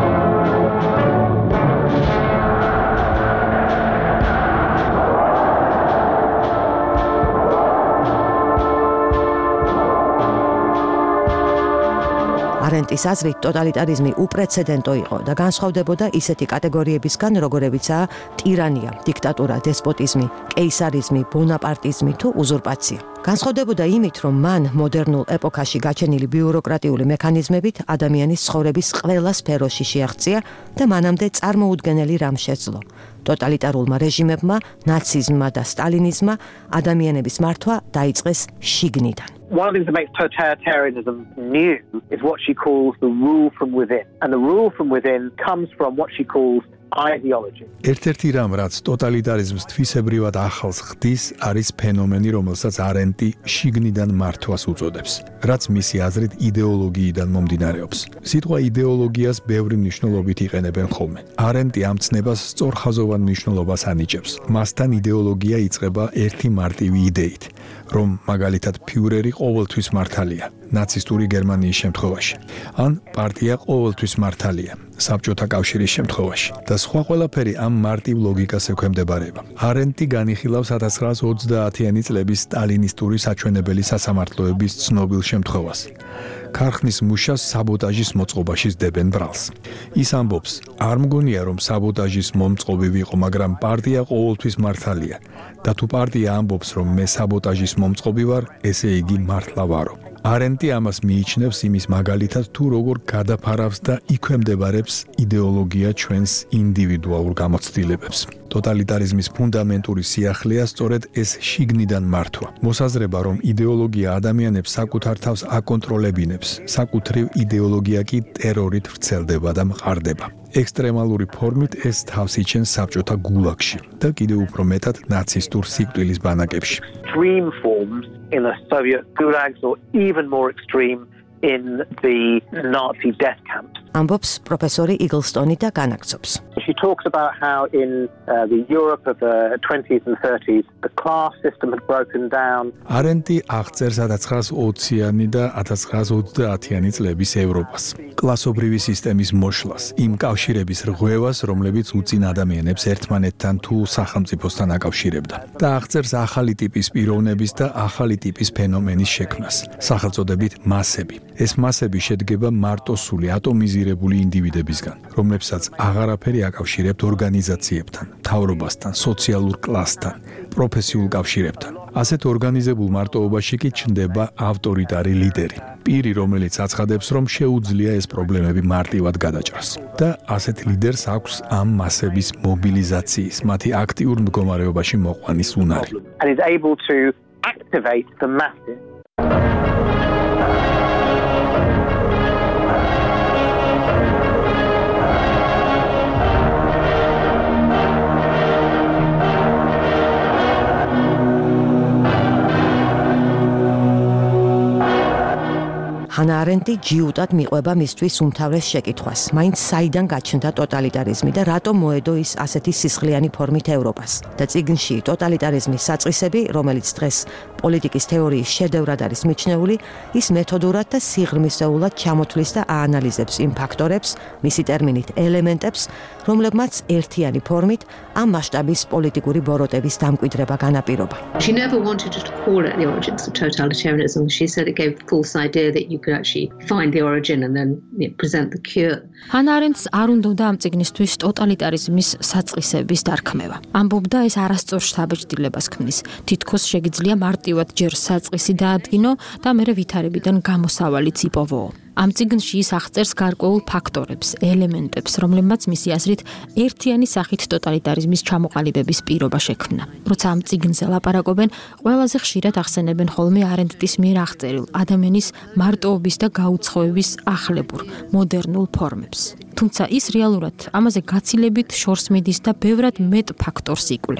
არენტის აზრით ტოტალიტარიზმი უპრეცედენტო იყო და განსხვავდებოდა ისეთი კატეგორიებისგან, როგორებიცაა ტირანია, დიქტატურა, დესპოტიზმი, კეისარიზმი, ბონაპარტიზმი თუ უზურპაცია. განსხვავდებოდა იმით, რომ მან მოდერნულ ეპოქაში გაჩენილი ბიუროკრატიული მექანიზმებით ადამიანის ცხოვრების ყველა სფეროში შეაღწია და მანამდე წარმოუდგენელი რამ შეძლო. ტოტალიტარულმა რეჟიმებმა, ნაციზმმა და სტალინიზმმა ადამიანების მართვა დაიწყეს შიგნიდან. One of the things that makes totalitarianism new is what she calls the rule from within. And the rule from within comes from what she calls ideology. ერთ-ერთი რამ, რაც ტოტალიტარიზმს თვისებრივად ახალს ხდის, არის ფენომენი, რომელსაც არენტი შიგნიდან მართვას უწოდებს, რაც მისი აზრით იდეოლოგიიდან მომდინარეობს. სიტყვა იდეოლოგიას ბევრი მნიშვნელობით იყენებენ ხოლმე. არენტი ამ ცნებას სწორხაზოვან მნიშვნელობას ანიჭებს. მასთან იდეოლოგია იწყება ერთი მარტივი იდეით, რომ მაგალითად ფიურერი ყოველთვის მართალია, ნაცისტური გერმანიის შემთხვევაში, ან პარტია ყოველთვის მართალია, საბჭოთა კავშირის შემთხვევაში და სხვა ყველაფერი ამ მარტივ ლოგიკას ექვემდებარება. არენტი განიხილავს ათას ცხრაას ოცდაათიანი წლების სტალინისტური საჩვენებელი სასამართლოების ცნობილ შემთხვევას. ქარხნის მუშას საბოტაჟის მოწყობაში სდებენ ბრალს. ის ამბობს, არ მგონია რომ საბოტაჟის მომწყობი ვიყო, მაგრამ პარტია ყოველთვის მართალია და თუ პარტია ამბობს რომ მე საბოტაჟის მომწყობი ვარ, ესე იგი მართლა ვარო. არენტი ამას მიიჩნევს იმის მაგალითად თუ როგორ გადაფარავს და იქვემდებარებს იდეოლოგია ჩვენს ინდივიდუალურ გამოცდილებებს. ტოტალიტარიზმის ფუნდამენტური სიახლეა სწორედ ეს შიგნიდან მართვა. მოსაზრება, რომ იდეოლოგია ადამიანებს საკუთარ თავს აკონტროლებინებს, საკუთრივ იდეოლოგია კი ტერორით ვრცელდება და მყარდება. ექსტრემალური ფორმით ეს თავს იჩენს საბჭოთა გულაგში და კიდევ უფრო მეტად ნაცისტურ სიკვდილის ბანაკებში. Extreme forms in the Soviet gulags or even more extreme in the Nazi death camps. ამბობს პროფესორი იგლსტონი და განაგრძობს. She talks about how in uh, the Europe of the twenties and thirties the class system had broken down. არენტი აღწერს ათას ცხრაას ოციანი და ათას ცხრაას ოცდაათიანი წლების ევროპას. კლასობრივი სისტემის მოშლას, იმ კავშირების რღვევას, რომლებიც უწინ ადამიანებს ერთმანეთთან თუ სახელმწიფოსთან აკავშირებდა. და აღწერს ახალი ტიპის პიროვნების და ახალი ტიპის ფენომენის შექმნას, სახელწოდებით მასები. ეს მასები შედგება მარტოსული ატომიზირებული ინდივიდებისგან, რომლებსაც აღარაფერი აკავშირებთ ორგანიზაციებთან, მთავრობასთან, სოციალურ კლასთან, პროფესიულ კავშირებთან. ასეთ ორგანიზებულ მარტოობაში კი ჩნდება ავტორიტარი ლიდერი, პირი, რომელიც აცხადებს, რომ შეუძლია ეს პრობლემები მარტივად გადაჭრას. და ასეთ ლიდერს აქვს ამ მასების მობილიზაციის, მათი აქტიურ მდგომარეობაში მოყვანის უნარი. And is able to activate the masses. ჰანა არენტი ჯიუტად მიყვება მისთვის უმთავრეს შეკითხვას, მაინც საიდან გაჩნდა ტოტალიტარიზმი და რატომ მოედო ის ასეთი სისხლიანი ფორმით ევროპას. და წიგნში ტოტალიტარიზმის საწყისები, რომელიც დღეს პოლიტიკის თეორიის შედევრად არის მიჩნეული, ის მეთოდურად და სიღრმისეულად ჩამოთვლის და აანალიზებს იმ ფაქტორებს, მისი ტერმინით ელემენტებს, რომლებმაც ერთიანი ფორმით ამ მასშტაბის პოლიტიკური ბოროტების დამკვიდრება განაპირობა. She never wanted to call it the origins of totalitarianism. She said it gave a false idea that you could actually find the origin and then you know, present the cure. ჰანა არენტს არ უნდოდა ამ წიგნისთვის ტოტალიტარიზმის საწყისების დარქმევა. ამბობდა ეს არასწორ შთაბეჭდილებას ქმნის. თითქოს შეგიძლია მარტივად ჯერ საწყისი დაადგინო და მერე ვითარებიდან გამოსავალიც იპოვო. ამ წიგნში ის აღწერს გარკვეულ ფაქტორებს, ელემენტებს, რომლებმაც მისი აზრით ერთიანი სახით ტოტალიტარიზმის ჩამოყალიბების პირობა შექმნა. როცა ამ წიგნზე ლაპარაკობენ, ყველაზე ხშირად ახსენებენ ხოლმე არენტის მიერ აღწერილ ადამიანის მარტოობის და გაუცხოების ახლებურ, მოდერნულ ფორმებს. თუმცა ის რეალურად ამაზე გაცილებით შორს მიდის და ბევრად მეტ ფაქტორს იკვლევს.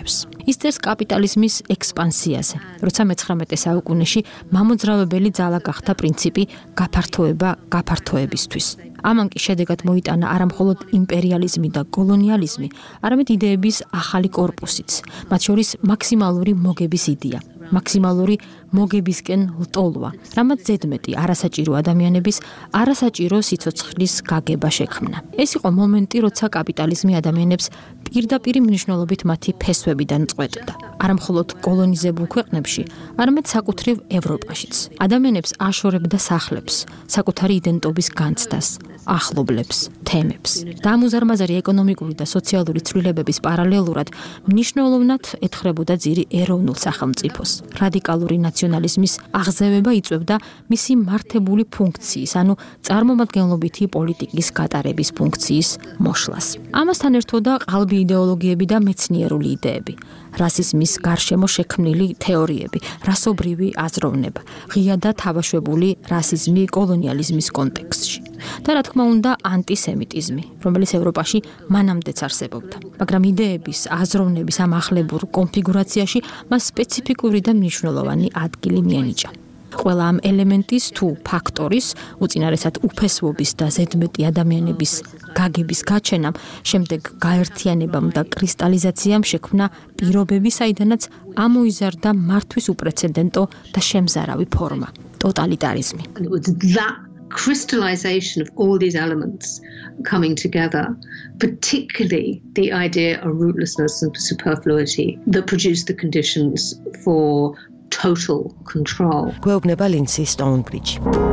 ის წერს კაპიტალიზმის ექსპანსიაზე, როცა მეცხრამეტე საუკუნეში მამოძრავებელი ძალა გახდა პრინციპი გაფართოება გაფართოებისთვის. ამან კი შედეგად მოიტანა არა მხოლოდ იმპერიალიზმი და კოლონიალიზმი, არამედ იდეების ახალი კორპუსიც, მათ შორის მაქსიმალური მოგების იდეა. მაქსიმალური მოგებისკენ ლტოლვა, რამაც ზედმეტი არასაჭირო ადამიანების არასაჭირო სიცოცხლის გაგება შექმნა. ეს იყო მომენტი, როცა კაპიტალიზმი ადამიანებს პირდაპირი მნიშვნელობით მათი ფესვებიდან წყვეტდა. არა მხოლოდ კოლონიზებულ ქვეყნებში, არამედ საკუთრივ ევროპაშიც. ადამიანებს აშორებდა სახლებს, საკუთარი იდენტობის განცდას, ახლობლებს, თემებს. და ამ უზარმაზარი ეკონომიკური და სოციალური ცვლილებების პარალელურად მნიშვნელოვნად ეთხრებოდა ძირი ეროვნულ სახელმწიფოს. რადიკალური ნაციონალიზმის აღზევება იწვევდა მისი მართებული ფუნქციის, ანუ წარმომადგენლობითი პოლიტიკის გატარების ფუნქციის მოშლას. ამასთან ერთოდა ყალბი იდეოლოგიები და მეცნიერული იდეები, რასიზმის გარშემო შექმნილი თეორიები, რასობრივი აზროვნება, ღია და თავაშვებული რასიზმი კოლონიალიზმის კონტექსტში. და რა თქმა უნდა, ანტისემიტიზმი, რომელიც ევროპაში მანამდეც არსებობდა. მაგრამ იდეების, აზროვნების ამ ახლებურ კონფიგურაციაში მას სპეციფიკური და მნიშვნელოვანი ადგილი მიენიჭა. ყველა ამ ელემენტის თუ ფაქტორის, უწინარესად უფესვობის და ზედმეტი ადამიანების გაგების გაჩენამ, შემდეგ გაერთიანებამ და კრისტალიზაციამ შექმნა პირობები, საიდანაც ამოიზარდა მართვის უპრეცედენტო და შემზარავი ფორმა ტოტალიტარიზმი. Crystallization of all these elements coming together, particularly the idea of rootlessness and superfluity that produced the conditions for total control. გვეუბნება ლინსი სტოუნბრიჯი.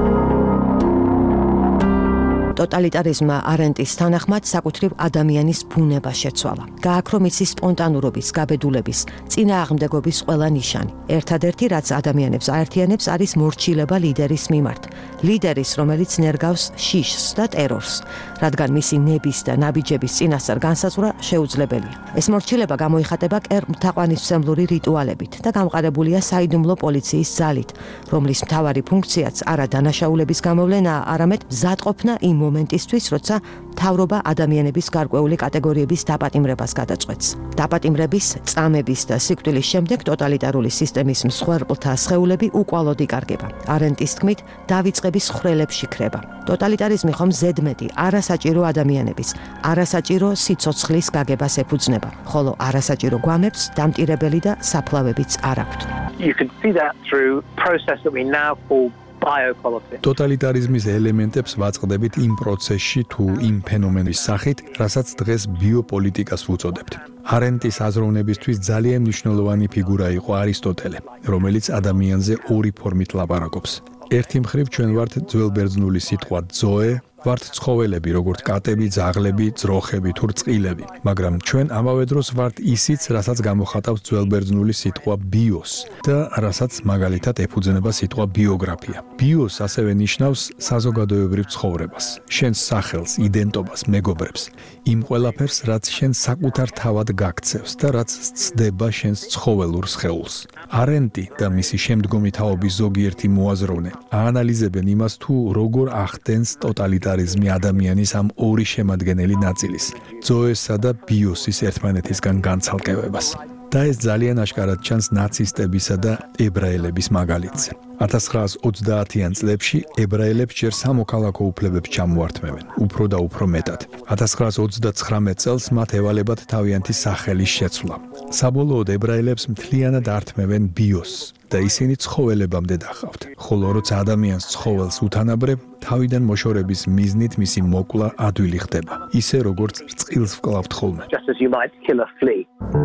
ტოტალიტარიზმმა არენტის თანახმად საკუთრივ ადამიანის ბუნება შეცვალა. გააქრო მისი სპონტანურობის, გაბედულების, წინააღმდეგობის ყველა ნიშანი. ერთადერთი, რაც ადამიანებს აერთიანებს, არის მორჩილება ლიდერის მიმართ. ლიდერის, რომელიც ნერგავს შიშს და ტერორს, რადგან მისი ნების და ნაბიჯების წინასწარ განსაზღვრა შეუძლებელია. ეს მორჩილება გამოიხატება კერმთაყვანისმცემლური რიტუალებით და გამყარებულია საიდუმლო პოლიციის ძალით, რომლის მთავარი ფუნქციაც არა დანაშაულების გამოვლენაა, არამედ მზადყოფნა იმ მომენტისთვის, როცა მთავრობა ადამიანების გარკვეული კატეგორიების დაპატიმრებას გადაწყვეტს. დაპატიმრების, წამების და სიკვდილის შემდეგ ტოტალიტარული სისტემის მსხვერპლთა სხეულები უკვალოდ იკარგება. არენტის თქმით, დავიწყების ხვრელებში ქრება. ტოტალიტარიზმი ხომ ზედმეტი არასაჭირო ადამიანების, არასაჭირო სიცოცხლის გაგებას ეფუძნება, ხოლო არასაჭირო გვამებს დამტირებელი და საფლავებიც არ აქვთ. You can see that through process that we now call ტოტალიტარიზმის ელემენტებს ვაწყდებით იმ პროცესში თუ იმ ფენომენის სახით, რასაც დღეს ბიოპოლიტიკას ვუწოდებთ. არენტის აზროვნებისთვის ძალიან მნიშვნელოვანი ფიგურა იყო არისტოტელე, რომელიც ადამიანზე ორი ფორმით ლაპარაკობს. ერთი მხრივ ჩვენ ვართ ძველბერძნული სიტყვა ზოე, ვართ ცხოველები, როგორც კატები, ძაღლები, ძროხები თუ რწყილები, მაგრამ ჩვენ ამავე დროს ვართ ისიც, რასაც გამოხატავს ძველბერძნული სიტყვა ბიოს და რასაც მაგალითად ეფუძნება სიტყვა ბიოგრაფია. ბიოს ასევე ნიშნავს საზოგადოებრივ ცხოვრებას, შენს სახელს, იდენტობას, მეგობრებს, იმ ყველაფერს, რაც შენ საკუთარ თავად გაქცევს და რაც ცდება შენს ცხოველურ სხეულს. არენტი და მისი შემდგომი თაობის ზოგიერთი მოაზროვნე აანალიზებენ იმას, თუ როგორ ახდენს ტოტალიტარიზმი ადამიანის ამ ორი შემადგენელი ნაწილის, ზოესა და ბიოსის ერთმანეთისგან განცალკევებას. და ეს ძალიან აშკარად ჩანს ნაცისტებისა და ებრაელების მაგალითზე. ათას ცხრაას ოცდაათიან წლებში ებრაელებს ჯერ სამოქალაქო უფლებებს ჩამოართმევენ, უფრო და უფრო მეტად. ათას ცხრაას ოცდაცხრამეტ წელს მათ ევალებათ თავიანთი სახელის შეცვლა. საბოლოოდ ებრაელებს მთლიანად ართმევენ ბიოსს და ისინი ცხოველებამდე დახავთ. ხოლო როცა ადამიანს ცხოველს უთანაბრებ, თავიდან მოშორების მიზნით მისი მოკლა ადვილი ხდება, ისე როგორც რწყილს ვკლავთ ხოლმე. Just as you might kill a flea.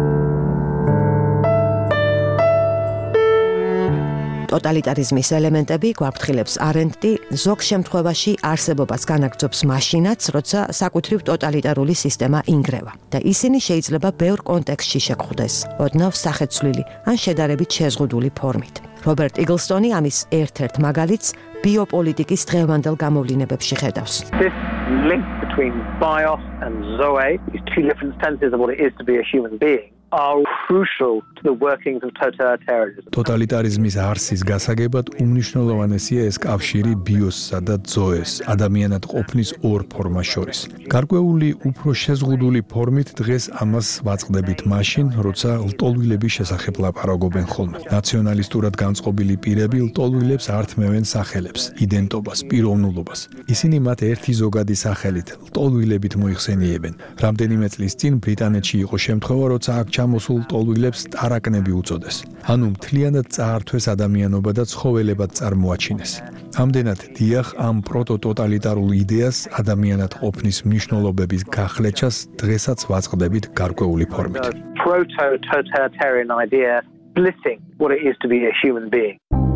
ტოტალიტარიზმის ელემენტები გვაფრთხილებს არენტი ზოგ შემთხვევაში არსებობას განაგრძობს მაშინაც, როცა საკუთრივ ტოტალიტარული სისტემა ინგრევა და ისინი შეიძლება ბევრ კონტექსტში შეგხვდეს, ოდნავ სახეცვლილი ან შედარებით შეზღუდული ფორმით. რობერტ იგლსტონი ამის ერთ-ერთ მაგალითს ბიოპოლიტიკის დღევანდელ გამოვლინებებში ხედავს. This link between bios and zoe is two different senses of what it is to be a human being. are crucial to the workings of totalitarianism. Totalitarianismის არსის გასაგებად უმნიშვნელოვანესია ეს კავშირი ბიოსსა და ძოეს, ადამიანად ყოფნის ორ ფორმას შორის. გარკვეული უფრო შეზღუდული ფორმით დღეს ამას ვაწყდებით მაშინ, როცა ლტოლვილების შესახებ ლაპარაკობენ ხოლმე. ნაციონალისტურად განწყობილი პირები ლტოლვილებს ართმევენ სახელებს, იდენტობას, პიროვნულობას. ისინი მათ ერთი ზოგადი სახელით, ლტოლვილებით მოიხსენიებენ. რამდენიმე წლის წინ ბრიტანეთში იყო შემთხვევა, როცა აქ ჩამოსულ ლტოლვილებს ტარაკნები უწოდეს. ანუ მთლიანად წაართვეს ადამიანობა და ცხოველებად წარმოაჩინეს. ამდენად დიახ ამ პროტოტოტალიტარულ იდეას ადამიანად ყოფნის მნიშვნელობების გახლეჩას დღესაც ვაწყდებით გარკვეული ფორმით. Proto-totalitarian idea splitting what it is to be a human being.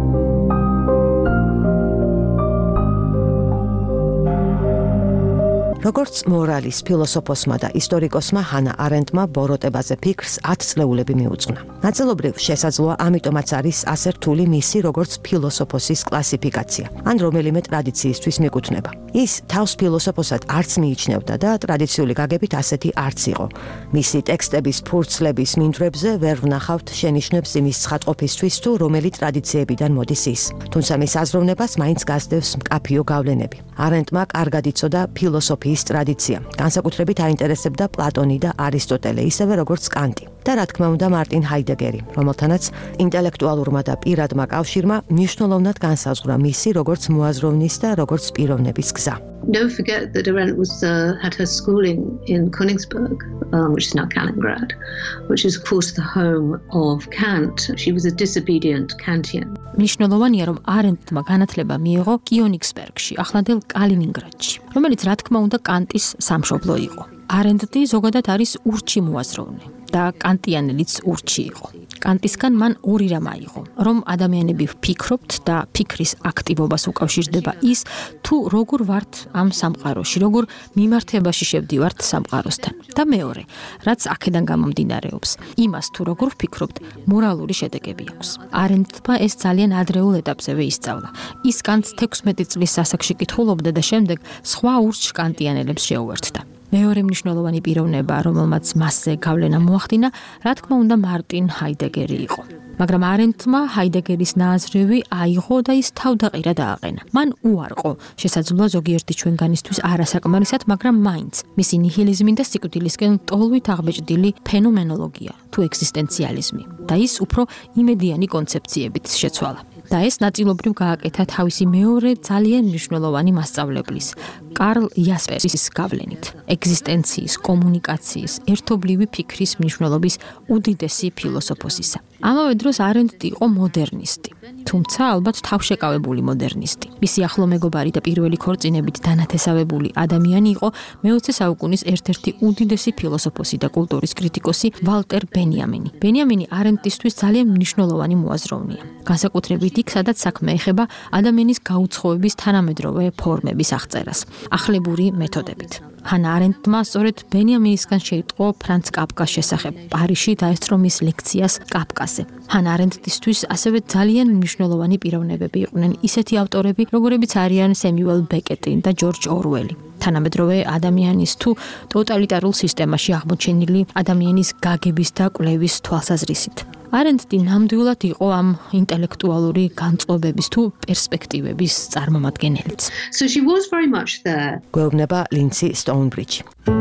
როგორც მორალის ფილოსოფოსმა და ისტორიკოსმა ჰანა არენდმა ბოროტებაზე ფიქრს ათ წლეულები მიუძღვნა. ნაწილობრივ შესაძლოა ამიტომაც არის ასე რთული მისი როგორც ფილოსოფოსის კლასიფიკაცია, ან რომელიმე ტრადიციისთვის მიკუთვნება. ის თავს ფილოსოფოსად არც მიიჩნევდა და ტრადიციული გაგებით ასეთი არც იყო. მისი ტექსტების ფურცლების მინდვრებზე ვერ ვნახავთ შენიშვნებს იმის ცხადყოფისთვის თუ რომელი ტრადიციებიდან მოდის ის. თუმცა მის აზროვნებას მაინც გასდევს მკაფიო გავლენები. არენდმა კარგად იცოდა ფილოსოფიის ტრადიცია. განსაკუთრებით აინტერესებდა პლატონი და არისტოტელე, ისევე როგორც კანტი. და რა თქმა უნდა მარტინ ჰაიდეგერი, რომელთანაც ინტელექტუალურმა და პირადმა კავშირმა მნიშვნელოვნად განსაზღვრა მისი როგორც მოაზროვნის და როგორც პიროვნების გზა. Don't forget that Arendt was uh, had her schooling in Königsberg, um, which is now Kaliningrad, which is of course the home of Kant. She was a disobedient Kantian. მნიშვნელოვანია, რომ არენდმა განათლება მიიღო კიონიგსბერგში, ახლანდელ კალინინგრადში, რომელიც რა თქმა უნდა კანტის სამშობლო იყო. არენდი ზოგადად არის ურჩი მოაზროვნე და კანტიანელიც ურჩი იყო. კანტისგან მან ორი რამ აიღო, რომ ადამიანები ვფიქრობთ და ფიქრის აქტივობას უკავშირდება ის, თუ როგორ ვართ ამ სამყაროში, როგორ მიმართებაში შევდივართ სამყაროსთან. და მეორე, რაც აქედან გამომდინარეობს, იმას თუ როგორ ვფიქრობთ, მორალური შედეგები აქვს. არენდმა ეს ძალიან ადრეულ ეტაპზევე ისწავლა. ის კანტს თექვსმეტი წლის ასაკში კითხულობდა და შემდეგ სხვა ურჩ კანტიანელებს შეუერთდა. მეორე მნიშვნელოვანი პიროვნება, რომელმაც მასზე გავლენა მოახდინა, რა თქმა უნდა მარტინ ჰაიდეგერი იყო. მაგრამ არენდმა ჰაიდეგერის ნააზრევი აიღო და ის თავდაყირა დააყენა. მან უარყო, შესაძლოა ზოგიერთი ჩვენგანისთვის არასაკმარისად, მაგრამ მაინც მისი ნიჰილიზმი და სიკვდილისკენ ტოლვით აღბეჭდილი ფენომენოლოგია თუ ეგზისტენციალიზმი და ის უფრო იმედიანი კონცეფციებით შეცვალა. და ეს ნაწილობრივ გააკეთა თავისი მეორე ძალიან მნიშვნელოვანი მასწავლებლის, კარლ იასპერსის გავლენით. ეგზისტენციის, კომუნიკაციის, ერთობლივი ფიქრის მნიშვნელობის უდიდესი ფილოსოფოსისა. ამავე დროს არენდი იყო მოდერნისტი, თუმცა ალბათ თავშეკავებული მოდერნისტი. მისი ახლო მეგობარი და პირველი ქორწინებით დანათესავებული ადამიანი იყო მეოცე საუკუნის ერთ-ერთი უდიდესი ფილოსოფოსი და კულტურის კრიტიკოსი ვალტერ ბენიამინი. ბენიამინი არენდისთვის ძალიან მნიშვნელოვანი მოაზროვნეა. განსაკუთრებით იქ, სადაც საქმე ეხება ადამიანის გაუცხოების თანამედროვე ფორმების აღწერას, ახლებური მეთოდებით. ჰანა არენდმა სწორედ ბენიამინისგან შეიტყო ფრანც კაფკას შესახებ პარიზში დაესწრო მის ლექციას კაფკაზე. ჰანა არენდისთვის ასევე ძალიან მნიშვნელოვანი პიროვნებები იყვნენ ისეთი ავტორები, როგორებიც არიან სემიუელ ბეკეტი და ჯორჯ ორველი. თანამედროვე ადამიანის თუ ტოტალიტარულ სისტემაში აღმოჩენილი ადამიანის გაგების და კვლევის თვალსაზრისით. არენდი ნამდვილად იყო ამ ინტელექტუალური განწყობების თუ პერსპექტივების წარმომადგენელიც. So she was very much there. გვეუბნება ლინცი სტოუნბრიჯი.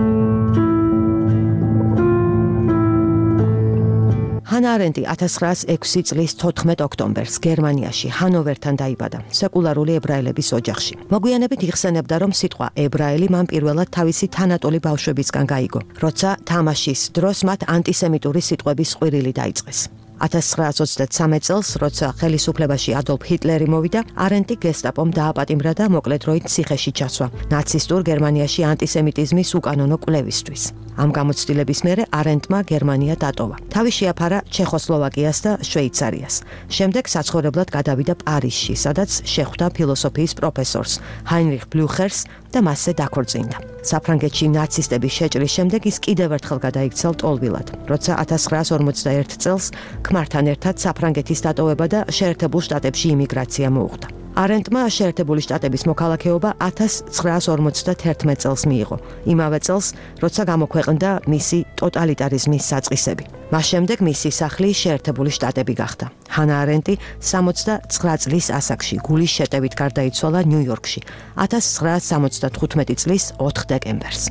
ჰანა არენდი ათას ცხრაასი ექვსი წლის თოთხმეტ ოქტომბერს გერმანიაში ჰანოვერთან დაიბადა, სეკულარული ებრაელების ოჯახში. მოგვიანებით იხსენებდა, რომ სიტყვა ებრაელი მან პირველად თავისი თანატოლი ბავშვებისგან გაიგო, როცა თამაშის დროს მათ ანტისემიტური სიტყვების ყვირილი დაიწყეს. ათას ცხრაასი ოცდათსამეტ წელს, როცა ხელისუფლებაში ადოლფ ჰიტლერი მოვიდა, არენდი გესტაპომ დააპატიმრა და მოკლე დროით ციხეში ჩასვა ნაცისტურ გერმანიაში ანტისემიტიზმის უკანონო კვლევისთვის. ამ გამოცდილების მერე არენდმა გერმანია დატოვა. თავი შეაფარა ჩეხოსლოვაკიას და შვეიცარიას. შემდეგ საცხოვრებლად გადავიდა პარიზში, სადაც შეხვდა ფილოსოფიის პროფესორს ჰაინრიხ ბლუხერს და მასზე დაქორწინდა. საფრანგეთში ნაცისტების შეჭრის შემდეგ ის კიდევ ერთხელ გადაიქცა ლტოლვილად, როცა ათას ცხრაასი ორმოცდაერთი წელს ქმართან ერთად საფრანგეთის დატოვება და შეერთებულ შტატებში იმიგრაცია მოუხდა. არენდმა შეერთებული შტატების მოქალაქეობა ათას ცხრაასი ორმოცდათერთმეტ წელს მიიღო, იმავე წელს, როცა გამოქვეყნდა მისი ტოტალიტარიზმის საწყისები. მას შემდეგ მისი სახლი შეერთებული შტატები გახდა. ჰანა არენტი სამოცდაცხრა წლის ასაკში გულის შეტევით გარდაიცვალა ნიუ-იორკში ათას ცხრაასი სამოცდათხუთმეტი წლის ოთხ დეკემბერს.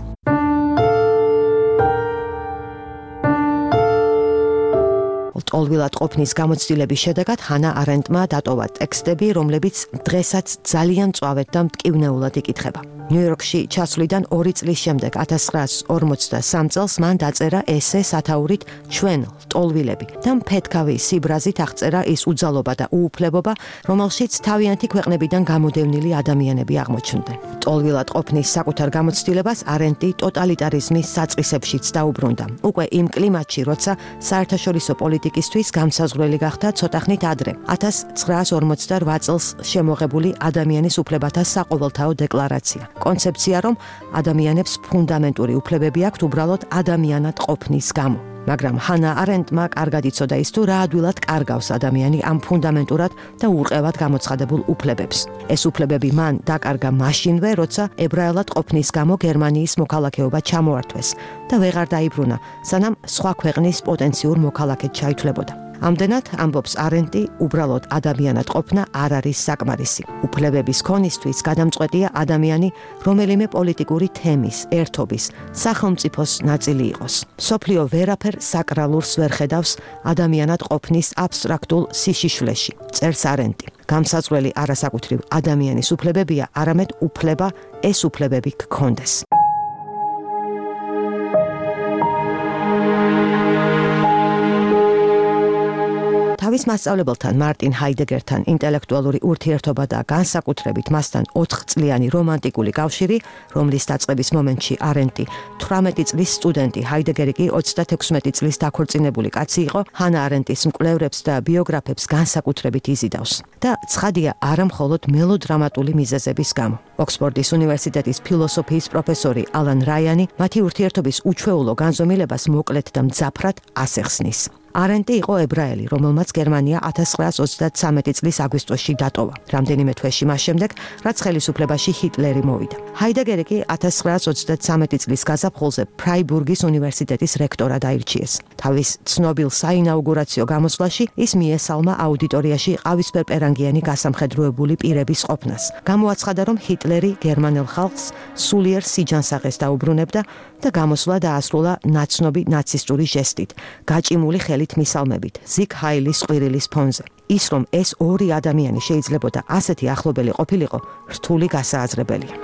ტოლვილად ყოფნის გამოცდილების შედეგად ჰანა არენტმა დატოვა ტექსტები, რომლებიც დღესაც ძალიან მწვავედ და მტკივნეულად იკითხება. ნიუ-იორკში ჩასვლიდან ორი წლის შემდეგ ათას ცხრაასი ორმოცდასამი წელს მან დაწერა ესე სათაურით ჩვენ ტოლვილები და მფეთქავი სიბრაზით აღწერა ის უძალობა და უუფლებობა, რომელშიც თავიანთი ქვეყნებიდან გამოდევნილი ადამიანები აღმოჩნდნენ. ტოლვილად ყოფნის საკუთარ გამოცდილებას არენტი ტოტალიტარიზმის საწყისებშიც დაუბრუნდა. უკვე იმ კლიმატში, როცა საერთაშორისო პოლიტიკისთვის გამსაზღვრელი გახდა ცოტახნით ადრე, ათას ცხრაასი ორმოცდარვა წელს შემოღებული ადამიანის უფლებათა საყოველთაო დეკლარაცია. კონცეფცია, რომ ადამიანებს ფუნდამენტური უფლებები აქვთ უბრალოდ ადამიანად ყოფნის გამო. მაგრამ ჰანა არენტმა კარგად იცოდა ის თუ რა ადვილად კარგავს ადამიანი ამ ფუნდამენტურად და ურყევად გამოცხადებულ უფლებებს. ეს უფლებები მან დაკარგა მაშინვე, როცა ებრაელად ყოფნის გამო გერმანიის მოქალაქეობა ჩამოართვეს და ვეღარ დაიბრუნა, სანამ სხვა ქვეყნის პოტენციურ მოქალაქედ ჩაითვლებოდა. ამდენად, ამბობს არენტი, უბრალოდ ადამიანად ყოფნა არ არის საკმარისი. უფლებების ქონისთვის გადამწყვეტია ადამიანი რომელიმე პოლიტიკური თემის, ერთობის, სახელმწიფოს ნაწილი იყოს. მსოფლიო ვერაფერ საკრალურს ვერ ხედავს ადამიანად ყოფნის აბსტრაქტულ სიშიშვლეში, წერს არენტი. გამსაზღვრელი არასაკუთრივ ადამიანის უფლებებია, არამედ უფლება ეს უფლებები გქონდეს. თავის მასწავლებელთან მარტინ ჰაიდეგერთან ინტელექტუალური ურთიერთობა და განსაკუთრებით მასთან ოთხ წლიანი რომანტიკული კავშირი, რომლის დაწყების მომენტში არენტი თვრამეტი წლის სტუდენტი, ჰაიდეგერი კი ოცდათექვსმეტი წლის დაქორწინებული კაცი იყო, ჰანა არენტის მკვლევრებს და ბიოგრაფებს განსაკუთრებით იზიდავს. და ცხადია არა მხოლოდ მელოდრამატული მიზეზების გამო. ოქსფორდის უნივერსიტეტის ფილოსოფიის პროფესორი ალან რაიანი მათი ურთიერთობის უჩვეულო განზომილებას მოკლედ და მძაფრად ასეხსნის. არენტი იყო ებრაელი, რომელმაც გერმანია ათას ცხრაასი ოცდათვრამეტი წლის აგვისტოში დატოვა. რამდენიმე თვეში მას შემდეგ, რაც ხელისუფლებაში ჰიტლერი მოვიდა. ჰაიდეგერი კი ათას ცხრაასი ოცდათვრამეტი წლის გაზაფხულზე ფრაიბურგის უნივერსიტეტის რექტორად აირჩიეს. თავის ცნობილ საინაუგურაციო გამოსვლაში ის მიესალმა აუდიტორიაში ყავისფერპერანგიანი გასამხედროებული პირების ყოფნას. გამოაცხადა, რომ ჰიტლერი გერმანელ ხალხს სულიერ სიჯანსაღეს დაუბრუნებდა და გამოსვლა დაასრულა ნაცნობი ნაცისტური ჟესტით, გაჭიმული ხელით მისალმებით, ზიგ ჰაილის ყვირილის ფონზე. ის, რომ ეს ორი ადამიანი შეიძლებოდა ასეთი ახლობელი ყოფილიყო, რთული გასააზრებელია.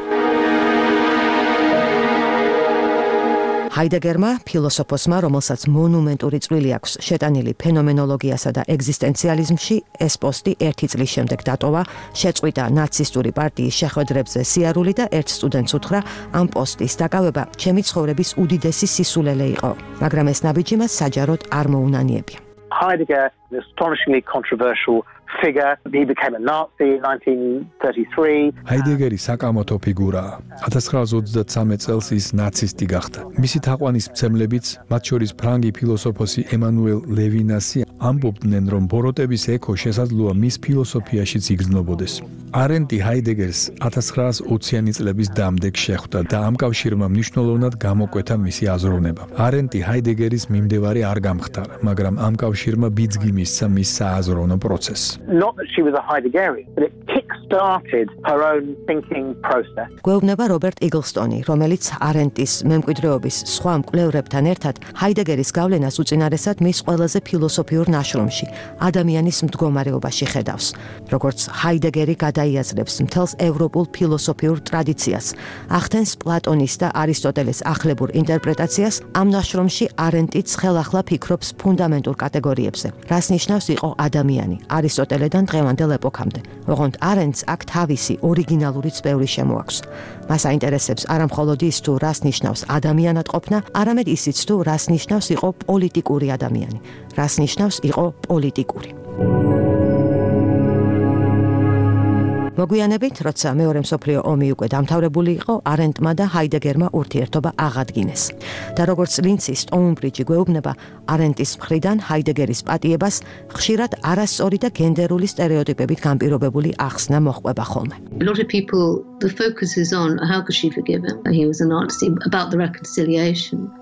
ჰაიდეგერმა, ფილოსოფოსმა, რომელსაც მონუმენტური წვლილი აქვს შეტანილი ფენომენოლოგიასა და ეგზისტენციალიზმში, ეს პოსტი ერთი წლის შემდეგ დატოვა, შეწყვიტა ნაცისტური პარტიის შეხვედრებზე სიარული და ერთ სტუდენტს უთხრა, ამ პოსტის დაკავება ჩემი ცხოვრების უდიდესი სისულელე იყო, მაგრამ ეს ნაბიჯი მას საჯაროდ არ მოუნანიებია. Heidegger is an astonishingly controversial figure. He became a Nazi in nineteen thirty-three. ჰაიდეგერი საკამათო ფიგურაა. ათას ცხრაასი ოცდათვრამეტ წელს ის ნაცისტი გახდა. მისი თაყვანისმცემლებიც, მათ შორის ფრანგი ფილოსოფოსი ემანუელ ლევინასი, ამბობდნენ, რომ ბოროტების ექო შესაძლოა მის ფილოსოფიაშიც იგრძნობოდეს. არენტი ჰაიდეგერს ათას ცხრაასი ოციანი წლების დამდეგ შეხვდა და ამ კავშირმა მნიშვნელოვნად გამოკვეთა მისი აზროვნება. არენტი ჰაიდეგერის მიმდევარი არ გამხდარა, მაგრამ ამ კავშირმა ბიძგი მისცა მის სააზროვნო პროცესს. Not that she was a Heideggerian, but it kick-started her own thinking process. გვეუბნება რობერტ იგლსტონი, რომელიც არენტის მემკვიდრეობის სხვა მკვლევრებთან ერთად ჰაიდეგერის გავლენას უწინარესად მის ყველაზე ფილოსოფიურ ნაშრომში, ადამიანის მდგომარეობაში ხედავს. როგორც ჰაიდეგერი გადაიაზრებს მთელს ევროპულ ფილოსოფიურ ტრადიციას, ახდენს პლატონის და არისტოტელეს ახლებურ ინტერპრეტაციას, ამ ნაშრომში არენტი ცხელახლა ფიქრობს ფუნდამენტურ კატეგორიებზე, რას ნიშნავს იყო ადამიანი, არისტოტელედან დღევანდელ ეპოქამდე. ოღონდ არენტს აქ თავისი ორიგინალური წვევრი შემოაქვს. მას აინტერესებს არა მხოლოდ ის თუ რას ნიშნავს ადამიანად ყოფნა, არამედ ისიც თუ რას ნიშნავს იყო პოლიტიკური ადამიანი, რას ნიშნავს იყო პოლიტიკური. მოგვიანებით, როცა მეორე მსოფლიო ომი უკვე დამთავრებული იყო, არენტმა და ჰაიდეგერმა ურთიერთობა აღადგინეს. და როგორც ლინცი სტოუნბრიჯი გვეუბნება, არენტის მხრიდან ჰაიდეგერის პატიებას ხშირად არასწორი და გენდერული სტერეოტიპებით განპირობებული ახსნა მოჰყვება ხოლმე. A lot of people, the focus is on how could she forgive him? He was a Nazi, about the reconciliation.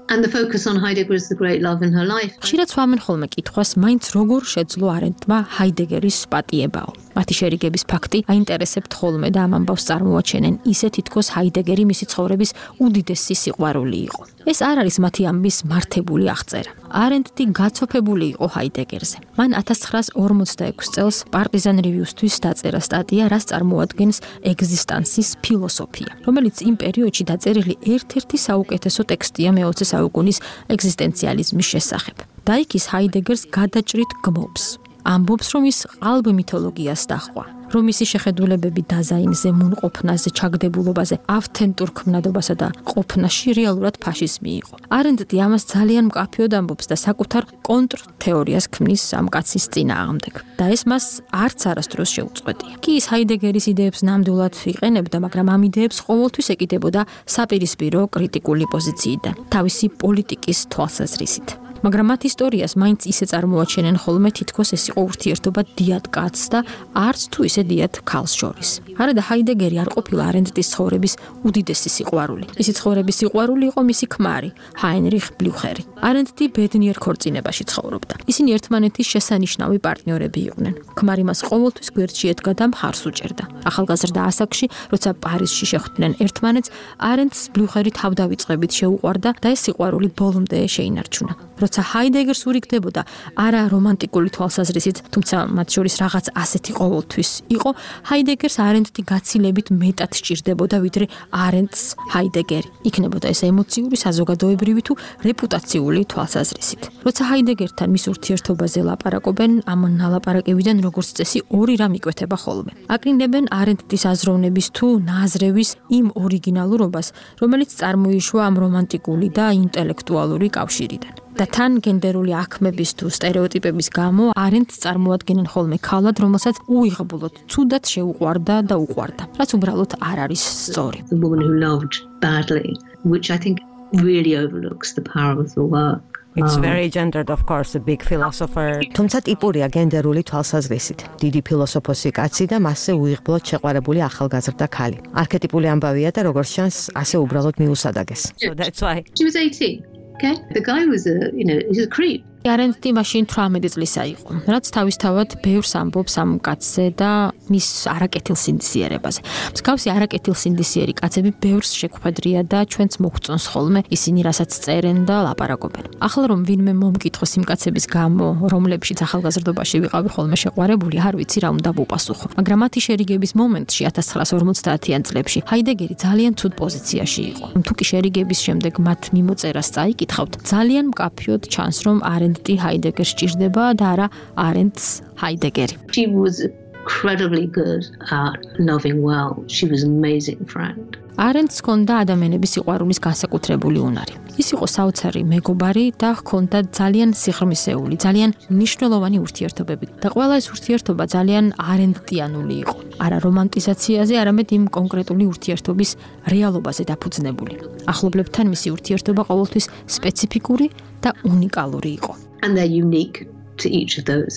And the focus on Heidegger is the great love in her life. ხშირად სვამენ ხოლმე კითხვას, მაინც როგორ შეძლო არენდმა ჰაიდეგერის პატიებაო. მათი შერიგების ფაქტი აინტერესებთ ხოლმე და ამ ამბავს წარმოაჩენენ, ისე თითქოს ჰაიდეგერი მისი ცხოვრების უდიდესი სიყვარული იყო. ეს არ არის მათი ამბის მართებული აღწერა. არენდი გაცოფებული იყო ჰაიდეგერზე. მან ათას ცხრაას ორმოცდაექვსი წელს პარტიზან რივიუსთვის დაწერა სტატია, რაც წარმოადგენს ეგზისტანსის ფილოსოფია, რომელიც იმ პერიოდში დაწერილი ერთ-ერთი საუკეთესო ტექსტია მეოცე საუკუნის ეგზისტენციალიზმის შესახებ. და იქ ის ჰაიდეგერს გადაჭრით გმობს. ამბობს, რომ ის ყალბ მითოლოგიას დაჰყვა, რომ მისი შეხედულებები დაზაინზე, მუნყოფნაზე, ჩაგდებულობაზე, ავთენტურ ქმნადობასა და ყოფნაში რეალურად ფაშიზმი იყო. არენდი ამას ძალიან მკაფიოდ ამბობს და საკუთარ კონტრთეორიას ქმნის ამ კაცის წინააღმდეგ. და ეს მას არც არასდროს შეუწყვეტია. კი ის ჰაიდეგერის იდეებს ნამდვილად იყენებდა, მაგრამ ამ იდეებს ყოველთვის ეკიდებოდა საპირისპირო კრიტიკული პოზიციიდან, თავისი პოლიტიკის თვალსაზრისით. მაგრამ მათ ისტორიას მაინც ისე წარმოაჩენენ ხოლმე, თითქოს ეს იყო ურთიერთობა დიად კაცს და არც თუ ისე დიად ქალს შორის. არადა ჰაიდეგერი არ ყოფილა არენდის ცხოვრების უდიდესი სიყვარული. მისი ცხოვრების სიყვარული იყო მისი ქმარი, ჰაინრიხ ბლუხერი. არენდი ბედნიერ ქორწინებაში ცხოვრობდა. ისინი ერთმანეთის შესანიშნავი პარტნიორები იყვნენ. ქმარი მას ყოველთვის გვერდში ედგა და მხარს უჭერდა. ახალგაზრდა ასაკში, როცა პარიზში შეხვდნენ ერთმანეთს, არენდს ბლუხერი თავდავიწყებით შეუყვარდა და ეს სიყვარული ბოლომდე შეინარჩუნა. როცა ჰაიდეგერს ურიგდებოდა არა რომანტიკული თვალსაზრისით, თუმცა მათ შორის რაღაც ასეთი ყოველთვის იყო, ჰაიდეგერს არენდი გაცილებით მეტად სჭირდებოდა, ვიდრე არენდს ჰაიდეგერი. იქნებოდა ეს ემოციური, საზოგადოებრივი თუ რეპუტაციული თვალსაზრისით. როცა ჰაიდეგერთან მის ურთიერთობაზე ლაპარაკობენ, ამ ნალაპარაკებიდან როგორც წესი ორი რამ იკვეთება ხოლმე. აკრინებენ არენდის აზროვნების თუ ნაზრევის იმ ორიგინალურობას, რომელიც წარმოიშვა ამ რომანტიკული და ინტელექტუალური კავშირიდან. და თან გენდერული აქმების თუ სტერეოტიპების გამო არენდს წარმოადგენენ ხოლმე ქალად, რომელსაც უიღბლოდ ცუდად შეუყვარდა და უყვარდა, რაც უბრალოდ არ არის სწორი. The woman who loved badly, which I think really overlooks the power of the work. It's very gendered, of course, a big philosopher. თუმცა ტიპურია გენდერული თვალსაზრისით. დიდი ფილოსოფოსი კაცი და მასზე უიღბლოდ შეყვარებული ახალგაზრდა ქალი. არქეტიპული ამბავია და როგორც ჩანს, ასე უბრალოდ მიუსადაგეს. So that's why. She was eighteen. Okay? The guy was a, you know, he's a creep. არენდი მაშინ თვრამეტი წლისა იყო, რაც თავისთავად ბევრს ამბობს ამ კაცზე და მის არაკეთილ სინდისიერებაზე. მსგავსი არაკეთილ სინდისიერი კაცები ბევრს შეგვხვედრია და ჩვენც მოგწონს ხოლმე ისინი, რასაც წერენ და ლაპარაკობენ. ახლა რომ ვინმე მომკითხოს იმ კაცების გამო, რომლებშიც ახალგაზრდობაში ვიყავი ხოლმე შეყვარებული, არ ვიცი რა უნდა ვუპასუხო. მაგრამ მათი შერიგების მომენტში ათას ცხრაას ორმოცდაათიან წლებში ჰაიდეგერი ძალიან ცუდ პოზიციაში იყო. თუ კი შერიგების შემდეგ მათ მიმოწერას წაიკითხავთ, ძალიან მკაფიოდ ჩანს, რომ არენდი ჰაიდეგერს სჭირდება და არა არენდს ჰაიდეგერი. She was incredibly good at loving well. She was an amazing friend. არენდს ჰქონდა ადამიანების სიყვარულის განსაკუთრებული უნარი. ის იყო საოცარი მეგობარი და ჰქონდა ძალიან სიღრმისეული, ძალიან მნიშვნელოვანი ურთიერთობები. და ყველა ეს ურთიერთობა ძალიან არენდიანული იყო. არა რომანტიზაციაზე, არამედ იმ კონკრეტული ურთიერთობის რეალობაზე დაფუძნებული. ახლობლებთან მისი ურთიერთობა ყოველთვის სპეციფიკური და უნიკალური იყო. And they're unique to each of those.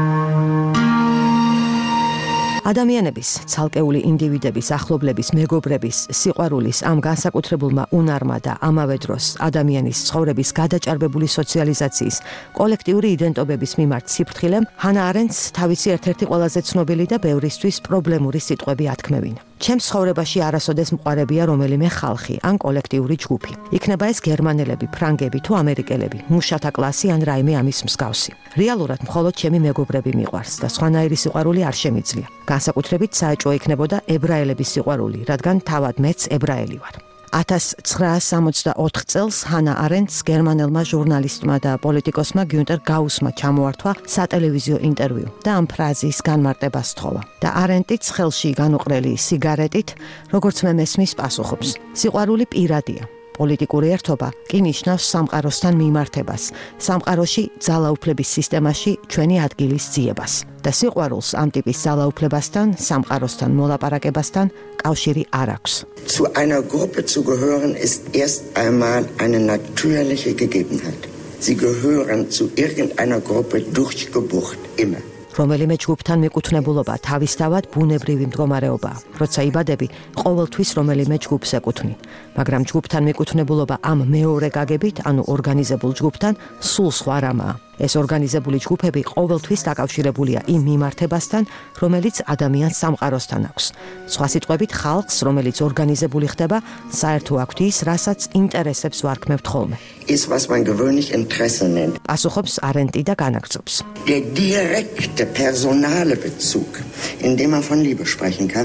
ადამიანების, ცალკეული ინდივიდების, ახლობლების, მეგობრების, სიყვარულის ამ განსაკუთრებულმა უნარმა და ამავე დროს ადამიანის ცხოვრების გადაჭარბებული სოციალიზაციის, კოლექტიური იდენტობების მიმართ სიფრთხილემ ჰანა არენდს თავისი ერთ-ერთი ყველაზე ცნობილი და ბევრისთვის პრობლემური სიტყვები ათქმევინა. ჩემს ცხოვრებაში არასოდეს მყარებია რომელიმე ხალხი ან კოლექტიური ჯგუფი. იქნება ეს გერმანელები, ფრანგები თუ ამერიკელები, მუშათა კლასი ან რაიმე ამის მსგავსი. რეალურად მხოლოდ ჩემი მეგობრები მიყვარს და სხვანაირი სიყვარული არ შემიძლია. განსაკუთრებით საეჭვო იქნებოდა ებრაელების სიყვარული, რადგან თავად მეც ებრაელი ვარ. ათას ცხრაას სამოცდაოთხ წელს ჰანა არენდს გერმანელმა ჟურნალისტმა და პოლიტიკოსმა გიუნტერ გაუსმა ჩამოართვა სატელევიზიო ინტერვიუ და ამ ფრაზის განმარტებას სთხოვა. და არენდიც ხელში განუყრელი სიგარეტით, როგორც მე მესმის პასუხობს. სიყვარული პირადია. პოლიტიკური ერთობა კი ნიშნავს სამყაროსთან მიმართებას, სამყაროში ძალაუფლების სისტემაში ჩვენი ადგილის ძიებას. და სიყვარულს ამ ტიპის ძალაუფლებასთან, სამყაროსთან მოლაპარაკებასთან კავშირი არ აქვს. Zu einer Gruppe zu gehören ist erst einmal eine natürliche Gegebenheit. Sie gehören zu irgendeiner Gruppe durch Geburt immer. რომელიმე ჯგუფთან მიკუთვნებულობა თავისთავად ბუნებრივი მდგომარეობაა. როცა იბადები, ყოველთვის რომელიმე ჯგუფს ეკუთვნი. მაგრამ ჯგუფთან მიკუთვნებულობა ამ მეორე გაგებით, ანუ ორგანიზებულ ჯგუფთან, სულ სხვა რამაა. ეს ორგანიზებული ჯგუფები ყოველთვის დაკავშირებულია იმ მიმართებასთან, რომელიც ადამიანს სამყაროსთან აქვს. სხვა სიტყვებით, ხალხს, რომელიც ორგანიზებული ხდება, საერთო აქვს ის, რასაც ინტერესებს ვარქმევთ ხოლმე. Ist, was man gewöhnlich Interesse nennt. Passuchობს არენტი და განაგრძობს. Der direkte personale Bezug, in dem man von Liebe sprechen kann,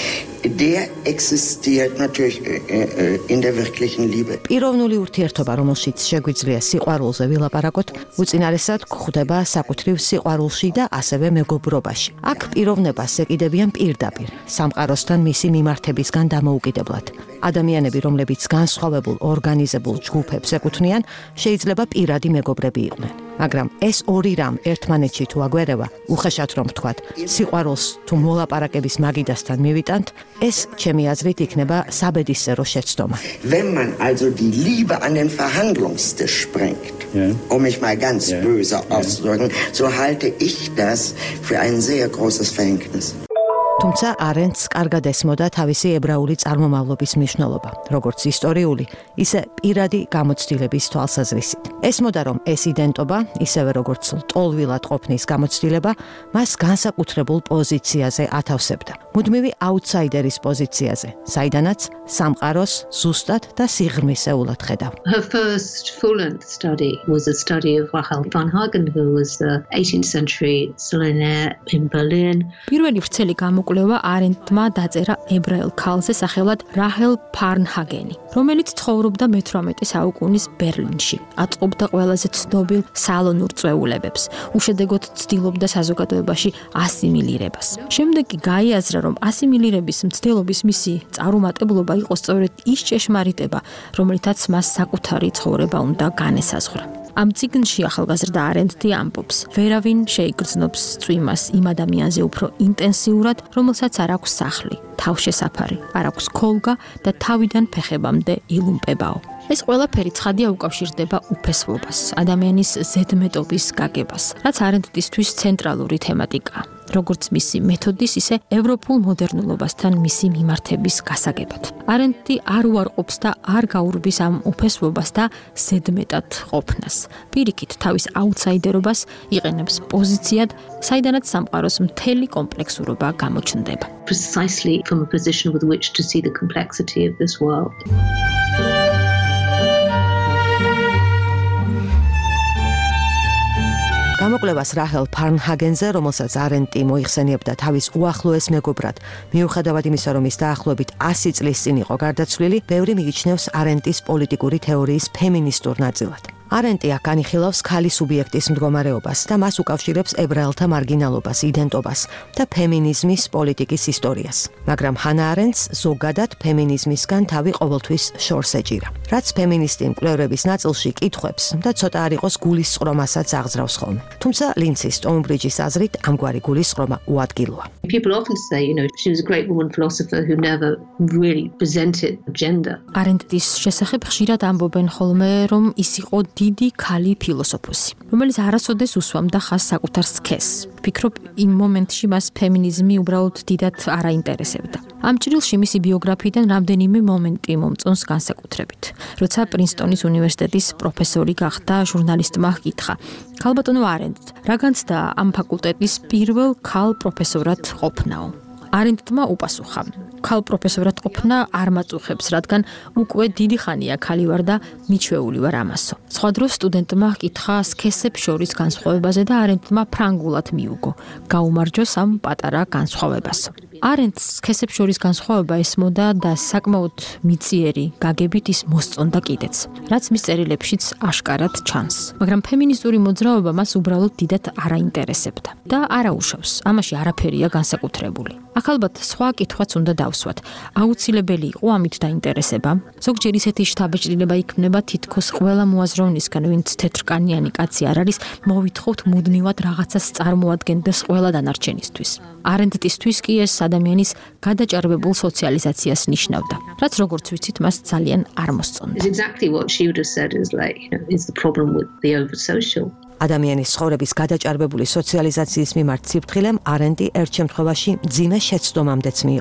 der existiert natürlich in der wirklichen Liebe. პიროვნული ურთიერთობა, რომელშიც შეგვიძლია სიყვარულზე ვილაპარაკოთ, უწინარესად გვხვდება საკუთრივ სიყვარულში და ასევე მეგობრობაში. აქ პიროვნებას ეკიდებიან პირდაპირ, სამყაროსთან მისი მიმართებისგან დამოუკიდებლად. ადამიანები, რომლებიც განსხვავებულ ორგანიზებულ ჯგუფებს ეკუთვნიან, შეიძლება პირადი მეგობრები იყვნენ. მაგრამ ეს ორი რამ ერთმანეთში თუ აგვერევა, უხეშად რომ ვთქვათ, სიყვარულს თუ მოლაპარაკების მაგიდასთან მივიტანთ, es ჩემი აზრით იქნება საბედისწერო შეცდომა. Wenn man also die Liebe an den Verhandlungstisch bringt, ja. um mich mal ganz ja. böse ja. auszudrücken, so halte ich das für ein sehr großes Verhängnis. თუმცა არენტს კარგად ესმოდა თავისი ებრაული წარმომავლობის მნიშვნელობა, როგორც ისტორიული, ისე პირადი გამოცდილების თვალსაზრისით. ესმოდა, რომ ეს იდენტობა, ისევე როგორც ლტოლვილად ყოფნის გამოცდილება, მას განსაკუთრებულ პოზიციაზე ათავსებდა. მუდმივი აუთსაიდერის პოზიციაზე, საიდანაც სამყაროს ზუსტად და სიღრმისეულად ხედავ. Her first full-length study was a study of Rachel van Hagen, who was the eighteenth century Solonär in Berlin. პირველი ვრცელი გამოკვლევა არენტმა დაწერა ებრაელ ქალზე სახელად რაჰელ ფარნჰაგენი, რომელიც ცხოვრობდა მეთვრამეტე საუკუნის ბერლინში. აწყობდა ყველაზე ცნობილ სალონურ წვეულებებს, უშედეგოდ ცდილობდა საზოგადოებაში ასიმილირებას. შემდეგ კი გაიაზრა, რომ ასიმილირების მცდელობის მისი წარუმატებლობა იყო სწორედ ის ჭეშმარიტება, რომელითაც მას საკუთარი ცხოვრება უნდა განესაზღვრა. ამ წიგნში ახალგაზრდა არენტი ამბობს, ვერავინ შეიგრძნობს წვიმას იმ ადამიანზე უფრო ინტენსიურად, რომელსაც არ აქვს სახლი, თავშესაფარი, არ აქვს ქოლგა და თავიდან ფეხებამდე ილუმპებაო. ეს ყველაფერი ცხადია უკავშირდება უფესლობას, ადამიანის ზედმეტობის გაგებას, რაც არენტისთვის ცენტრალური თემატიკაა. როგორც მისი მეთოდის, ისე ევროპულ მოდერნულობასთან მისი მიმართების გასაგებად. არენტი არ უარყოფს და არ გაურბის ამ უფესლობას და ზედმეტად ყოფნას. პირიქით, თავის აუთსაიდერობას იყენებს პოზიციად, საიდანაც სამყაროს მთელი კომპლექსურობა გამოჩნდება. Precisely from a position with which to see the complexity of this world. გამოკვლევას რაჰელ ფარნჰაგენზე, რომელსაც არენტი მოიხსენიებდა თავის უახლოეს მეგობრად, მიუხედავად იმისა, რომ ის დაახლოებით ასი წლის წინ იყო გარდაცვლილი, ბევრი მიიჩნევს არენტის პოლიტიკური თეორიის ფემინისტურ ნაწილად. არენტი აქ განიხილავს ქალის სუბიექტის მდგომარეობას და მას უკავშირებს ებრაელთა მარგინალობას, იდენტობას და ფემინიზმის პოლიტიკის ისტორიას. მაგრამ ჰანა არენტს ზოგადად ფემინიზმისგან თავი ყოველთვის შორს ეჭირა. რაც ფემინისტი მკვლევრების ნაწილში კითხვებს და ცოტა არ იყოს გულისწყრომასაც აღძრავს ხოლმე. თუმცა ლინცის სტოუნბრიჯის აზრით ამგვარი გულისწყრომა უადგილოა. People often say, you know, she was a great woman philosopher who never really presented gender. არენტის შესახებ ხშირად ამბობენ ხოლმე, რომ ის იყო დიდი ქალი ფილოსოფოსი, რომელიც არასოდეს უსვამდა ხაზს საკუთარ სქესს. ვფიქრობ, იმ მომენტში მას ფემინიზმი უბრალოდ დიდად არ აინტერესებდა. ამ ჭრილში მისი ბიოგრაფიიდან რამდენიმე მომენტი მომწონს განსაკუთრებით. როცა პრინსტონის უნივერსიტეტის პროფესორი გახდა, ჟურნალისტმა ჰკითხა: ქალბატონო არენტ, რა განცდა ამ ფაკულტეტის პირველ ქალ პროფესორად ყოფნაო? არენტმა უპასუხა: ქალ პროფესორად ყოფნა არ მაწუხებს, რადგან უკვე დიდი ხანია ქალი ვარ და მიჩვეული ვარ ამასო. სხვა დროს სტუდენტმა ჰკითხა სქესებს შორის განსხვავებაზე და არენტმა ფრანგულად მიუგო: გაუმარჯოს ამ პატარა განსხვავებასო. არენტს სქესებს შორის განსხვავება ესმოდა და საკმაოდ მიწიერი გაგებით ის მოსწონდა კიდეც, რაც მის წერილებშიც აშკარად ჩანს. მაგრამ ფემინისტური მოძრაობა მას უბრალოდ დიდად არ აინტერესებდა და არაუშავს, ამაში არაფერია განსაკუთრებული. აქ ალბათ სხვა კითხვაც უნდა დავსვათ. აუცილებელი იყო ამით დაინტერესება? ზოგჯერ ისეთი შთაბეჭდილება იქმნება თითქოს ყველა მოაზროვნისგან, ვინც თეთრკანიანი კაცი არ არის, მოვითხოვთ მუდმივად რაღაცას წარმოადგენდეს ყველა დანარჩენისთვის. არენტისთვის კი ეს ადამიანის გადაჭარბებულ სოციალიზაციას ნიშნავდა, რაც როგორც ვიცით, მას ძალიან არ მოსწონდა. It's exactly what she would have said is like, you know, is the problem with the over social. ადამიანის ცხოვრების გადაჭარბებული სოციალიზაციის მიმართ სიფრთხილემ არენტი ერთ შემთხვევაში მძიმე შეცდომამდეც მიიყვანა.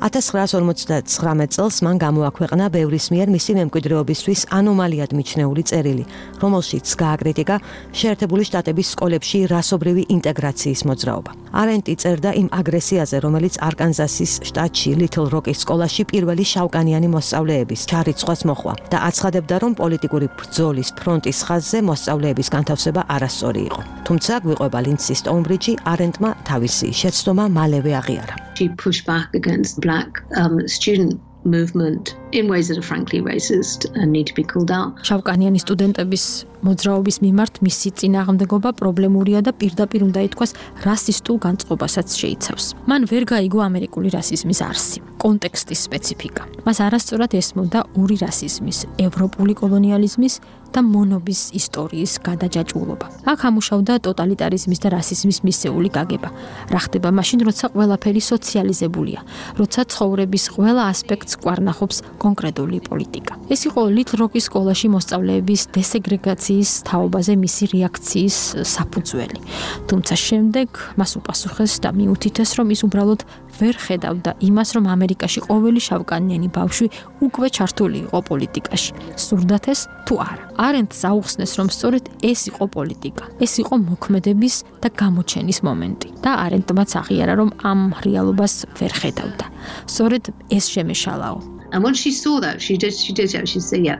ათას ცხრაას ორმოცდათხრამეტ წელს მან გამოაქვეყნა ბევრის მიერ მისი მემკვიდრეობისთვის ანომალიად მიჩნეული წერილი, რომელშიც გააკრიტიკა შეერთებული შტატების სკოლებში რასობრივი ინტეგრაციის მოძრაობა. არენტი წერდა იმ აგრესიაზე, რომელიც არკანზასის შტატში ლითლ როკის სკოლაში პირველი შავკანიანი მოსწავლეების ჩარიცხვას მოჰყვა და აცხადებდა, რომ პოლიტიკური ბრძოლის ფრონტის ხაზზე მოსწავლეების განთავსება არასწორი იყო. თუმცა გვიყვება ლინდსი სტოუნბრიჯი, არენტმა თავისი შეცდომა მალევე აღიარა. She pushed back against black um, student movement in ways that are frankly racist and need to be called out. შავკანიანი სტუდენტების მოძრაობის მიმართ მისი წინააღმდეგობა პრობლემურია და პირდაპირ უნდა ითქვას რასისტულ განწყობასაც შეიცავს. მან ვერ გაიგო ამერიკული რასიზმის არსი, კონტექსტის სპეციფიკა. მას არასწორად ესმოდა ორი რასიზმის, ევროპული კოლონიალიზმის და მონობის ისტორიის გადაჯაჭვულობა. აქ ამუშავდა ტოტალიტარიზმის და რასიზმის მისეული გაგება. რა ხდება მაშინ, როცა ყველაფერი სოციალიზებულია, როცა ცხოვრების ყველა ასპექტს კვარნახობს კონკრეტული პოლიტიკა. ეს იყო ლითლ როკის სკოლაში მოსწავლეების დესეგრეგაციის თაობაზე მისი რეაქციის საფუძველი. თუმცა შემდეგ მას უპასუხეს და მიუთითეს, რომ ის უბრალოდ ვერ ხედავდა იმას, რომ ამერიკაში ყოველი შავკანიანი ბავშვი უკვე ჩართული იყო პოლიტიკაში. სურდათ ეს თუ არა. არენტს აუხსნეს, რომ სწორედ ეს იყო პოლიტიკა. ეს იყო მოქმედების და გამოჩენის მომენტი. და არენტმაც აღიარა, რომ ამ რეალობას ვერ ხედავდა. სწორედ ეს შემეშალაო. And when she saw that, she did, she did, she said, yeah.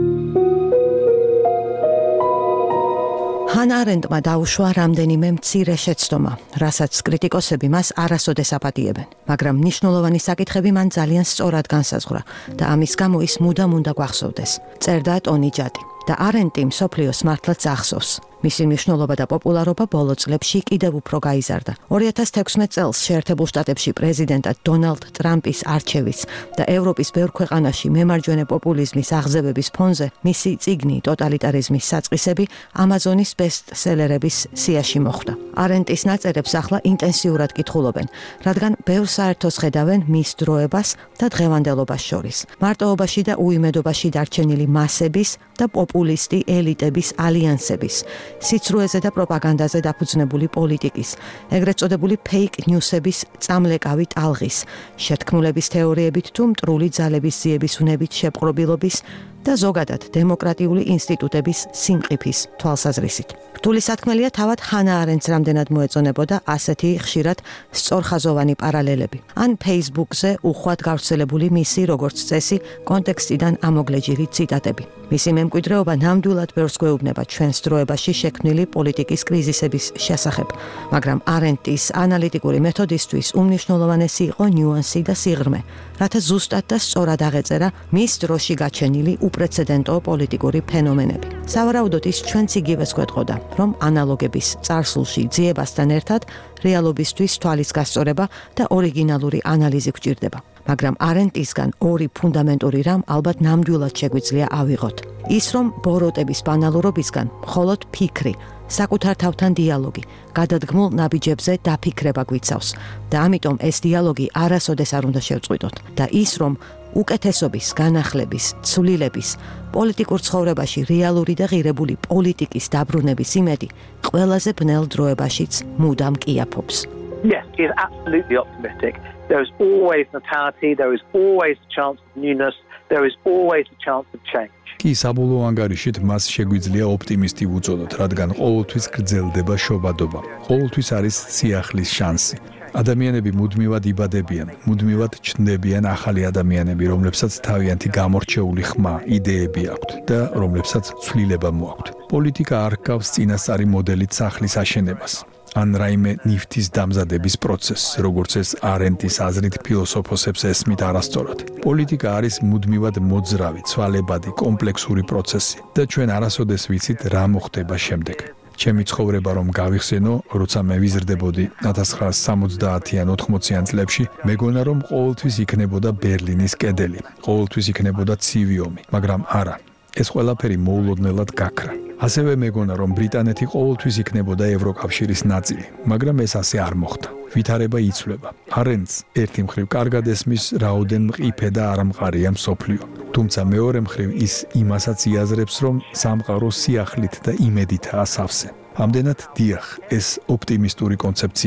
ჰანა არენტმა დაუშვა რამდენიმე მცირე შეცდომა, რასაც კრიტიკოსები მას არასოდეს აპატიებენ, მაგრამ მნიშვნელოვანი საკითხები მან ძალიან სწორად განსაზღვრა და ამის გამო ის მუდამ უნდა გვახსოვდეს. წერდა ტონი ჯადი და არენტი მსოფლიოს მართლაც ახსოვს. მისი მნიშვნელობა და პოპულარობა ბოლო წლებში კიდევ უფრო გაიზარდა. ორი ათას თექვსმეტ წელს შეერთებულ შტატებში პრეზიდენტად დონალდ ტრამპის არჩევის და ევროპის ბევრ ქვეყანაში მემარჯვენე პოპულიზმის აღზევების ფონზე მისი წიგნი ტოტალიტარიზმის საწყისები ამაზონის ბესტსელერების სიაში მოხვდა. არენტის ნაწერებს ახლა ინტენსიურად კითხულობენ, რადგან ბევრ საერთოს ხედავენ მის დროებას და დღევანდელობას შორის. მარტოობაში და უიმედობაში დარჩენილი მასების და პოპულისტი ელიტების ალიანსების, სიცრუეზე და პროპაგანდაზე დაფუძნებული პოლიტიკის, ეგრეთ წოდებული ფეიქ ნიუსების წამლეკავი ტალღის, შეთქმულების თეორიებით თუ მტრული ძალების ძიების უნებით შეპყრობილობის და ზოგადად დემოკრატიული ინსტიტუტების სიმყიფის თვალსაზრისით. რთული სათქმელია თავად ჰანა არენტს რამდენად მოეწონებოდა ასეთი ხშირად სწორხაზოვანი პარალელები. ან ფეისბუქზე უხვად გავრცელებული მისი როგორც წესი კონტექსტიდან ამოგლეჯილი ციტატები. მისი მემკვიდრეობა ნამდვილად ბევრს გვეუბნება ჩვენს დროებაში შექმნილი პოლიტიკის კრიზისების შესახებ, მაგრამ არენტის ანალიტიკური მეთოდისთვის უმნიშვნელოვანესი იყო ნიუანსი და სიღრმე, რათა ზუსტად და სწორად აღეწერა მის დროში გაჩენილი უპრეცედენტო პოლიტიკური ფენომენები. სავარაუდოდ ის ჩვენც იგივეს გვეტყოდა, რომ ანალოგების წარსულში ძიებასთან ერთად რეალობისთვის თვალის გასწორება და ორიგინალური ანალიზი გვჭირდება. მაგრამ არენტისგან ორი ფუნდამენტური რამ ალბათ ნამდვილად შეგვიძლია ავიღოთ. ის, რომ ბოროტების ბანალურობისგან მხოლოდ ფიქრი, საკუთარ თავთან დიალოგი, გადადგმულ ნაბიჯებზე დაფიქრება გვიცავს და ამიტომ ეს დიალოგი არასოდეს არ უნდა შევწყვიტოთ. და ის, რომ უკეთესობის, განახლების, ცვლილების, პოლიტიკურ ცხოვრებაში რეალური და ღირებული პოლიტიკის დაბრუნების იმედი ყველაზე ბნელ დროებაშიც მუდამ კიაფობს. Yes, he is absolutely optimistic. There is always natality, there is always a chance of newness, there is always a chance of change. კი საბოლოო ანგარიშით მას შეგვიძლია ოპტიმისტი უწოდოთ, რადგან ყოველთვის გრძელდება შობადობა. ყოველთვის არის სიახლის შანსი. ადამიანები მუდმივად იბადებიან, მუდმივად ჩნდებიან ახალი ადამიანები, რომლებსაც თავიანთი გამორჩეული ხმა, იდეები აქვთ და რომლებსაც ცვლილება მოაქვთ. პოლიტიკა არ ჰგავს წინასწარი მოდელით სახლის აშენებას. ან რაიმე ნივთის დამზადების პროცესს, როგორც ეს არენტის აზრით ფილოსოფოსებს ესმით არასწორად. პოლიტიკა არის მუდმივად მოძრავი, ცვალებადი, კომპლექსური პროცესი და ჩვენ არასოდეს ვიცით რა მოხდება შემდეგ. ჩემი ცხოვრება რომ გავიხსენო, როცა მე ვიზრდებოდი ათას ცხრაასი სამოცდაათიან ოთხმოციან წლებში, მეგონა რომ ყოველთვის იქნებოდა ბერლინის კედელი, ყოველთვის იქნებოდა ცივი ომი, მაგრამ არა. ეს ყველაფერი მოულოდნელად გაქრა. ასევე მეგონა რომ ბრიტანეთი ყოველთვის იქნებოდა ევროკავშირის ნაწილი, მაგრამ ეს ასე არ მოხდა. ვითარება იცვლება. არენტს ერთი მხრივ კარგად ესმის რაოდენ მყიფე და არამყარია მსოფლიო. თუმცა მეორე მხრივ ის იმასაც იაზრებს, რომ სამყარო სიახლით და იმედითაა სავსე. ამდენად დიახ, ეს ოპტიმისტური კონცეფციაა.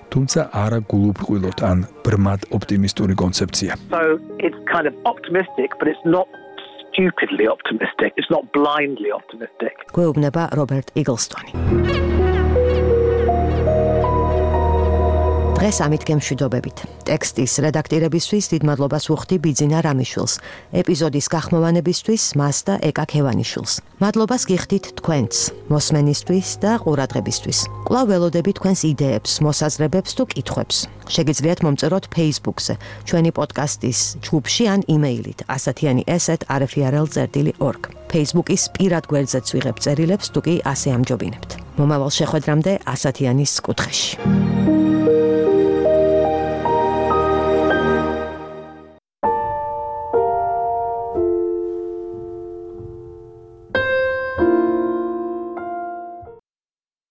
თუმცა არა გულუბრყვილოდ ან ბრმად ოპტიმისტური კონცეფცია. So it's kind of optimistic, but it's not stupidly optimistic. It's not blindly optimistic. გვეუბნება რობერტ იგლსტონი. დღეს ამით გემშვიდობებით. ტექსტის რედაქტირებისთვის დიდ მადლობას ვუხდი ბიძინა რამიშვილს, ეპიზოდის გახმოვანებისთვის მას და ეკა ქევანიშვილს. მადლობას გიხდით თქვენს, მოსმენისთვის და ყურადღებისთვის. კვლავ ველოდებით თქვენს იდეებს, მოსაზრებებს თუ კითხვებს. შეგიძლიათ მომწეროთ Facebook-ზე, ჩვენი პოდკასტის ჯგუფში ან იმეილით ასათიანი ეს ეტ არ ეფ ი არ ელ წერტილი ორგ. Facebook-ის პირად გვერდზეც ვიღებ წერილებს, თუ კი ასე ამჯობინებთ. მომავალ შეხვედრამდე ასათიანის კუთხეში.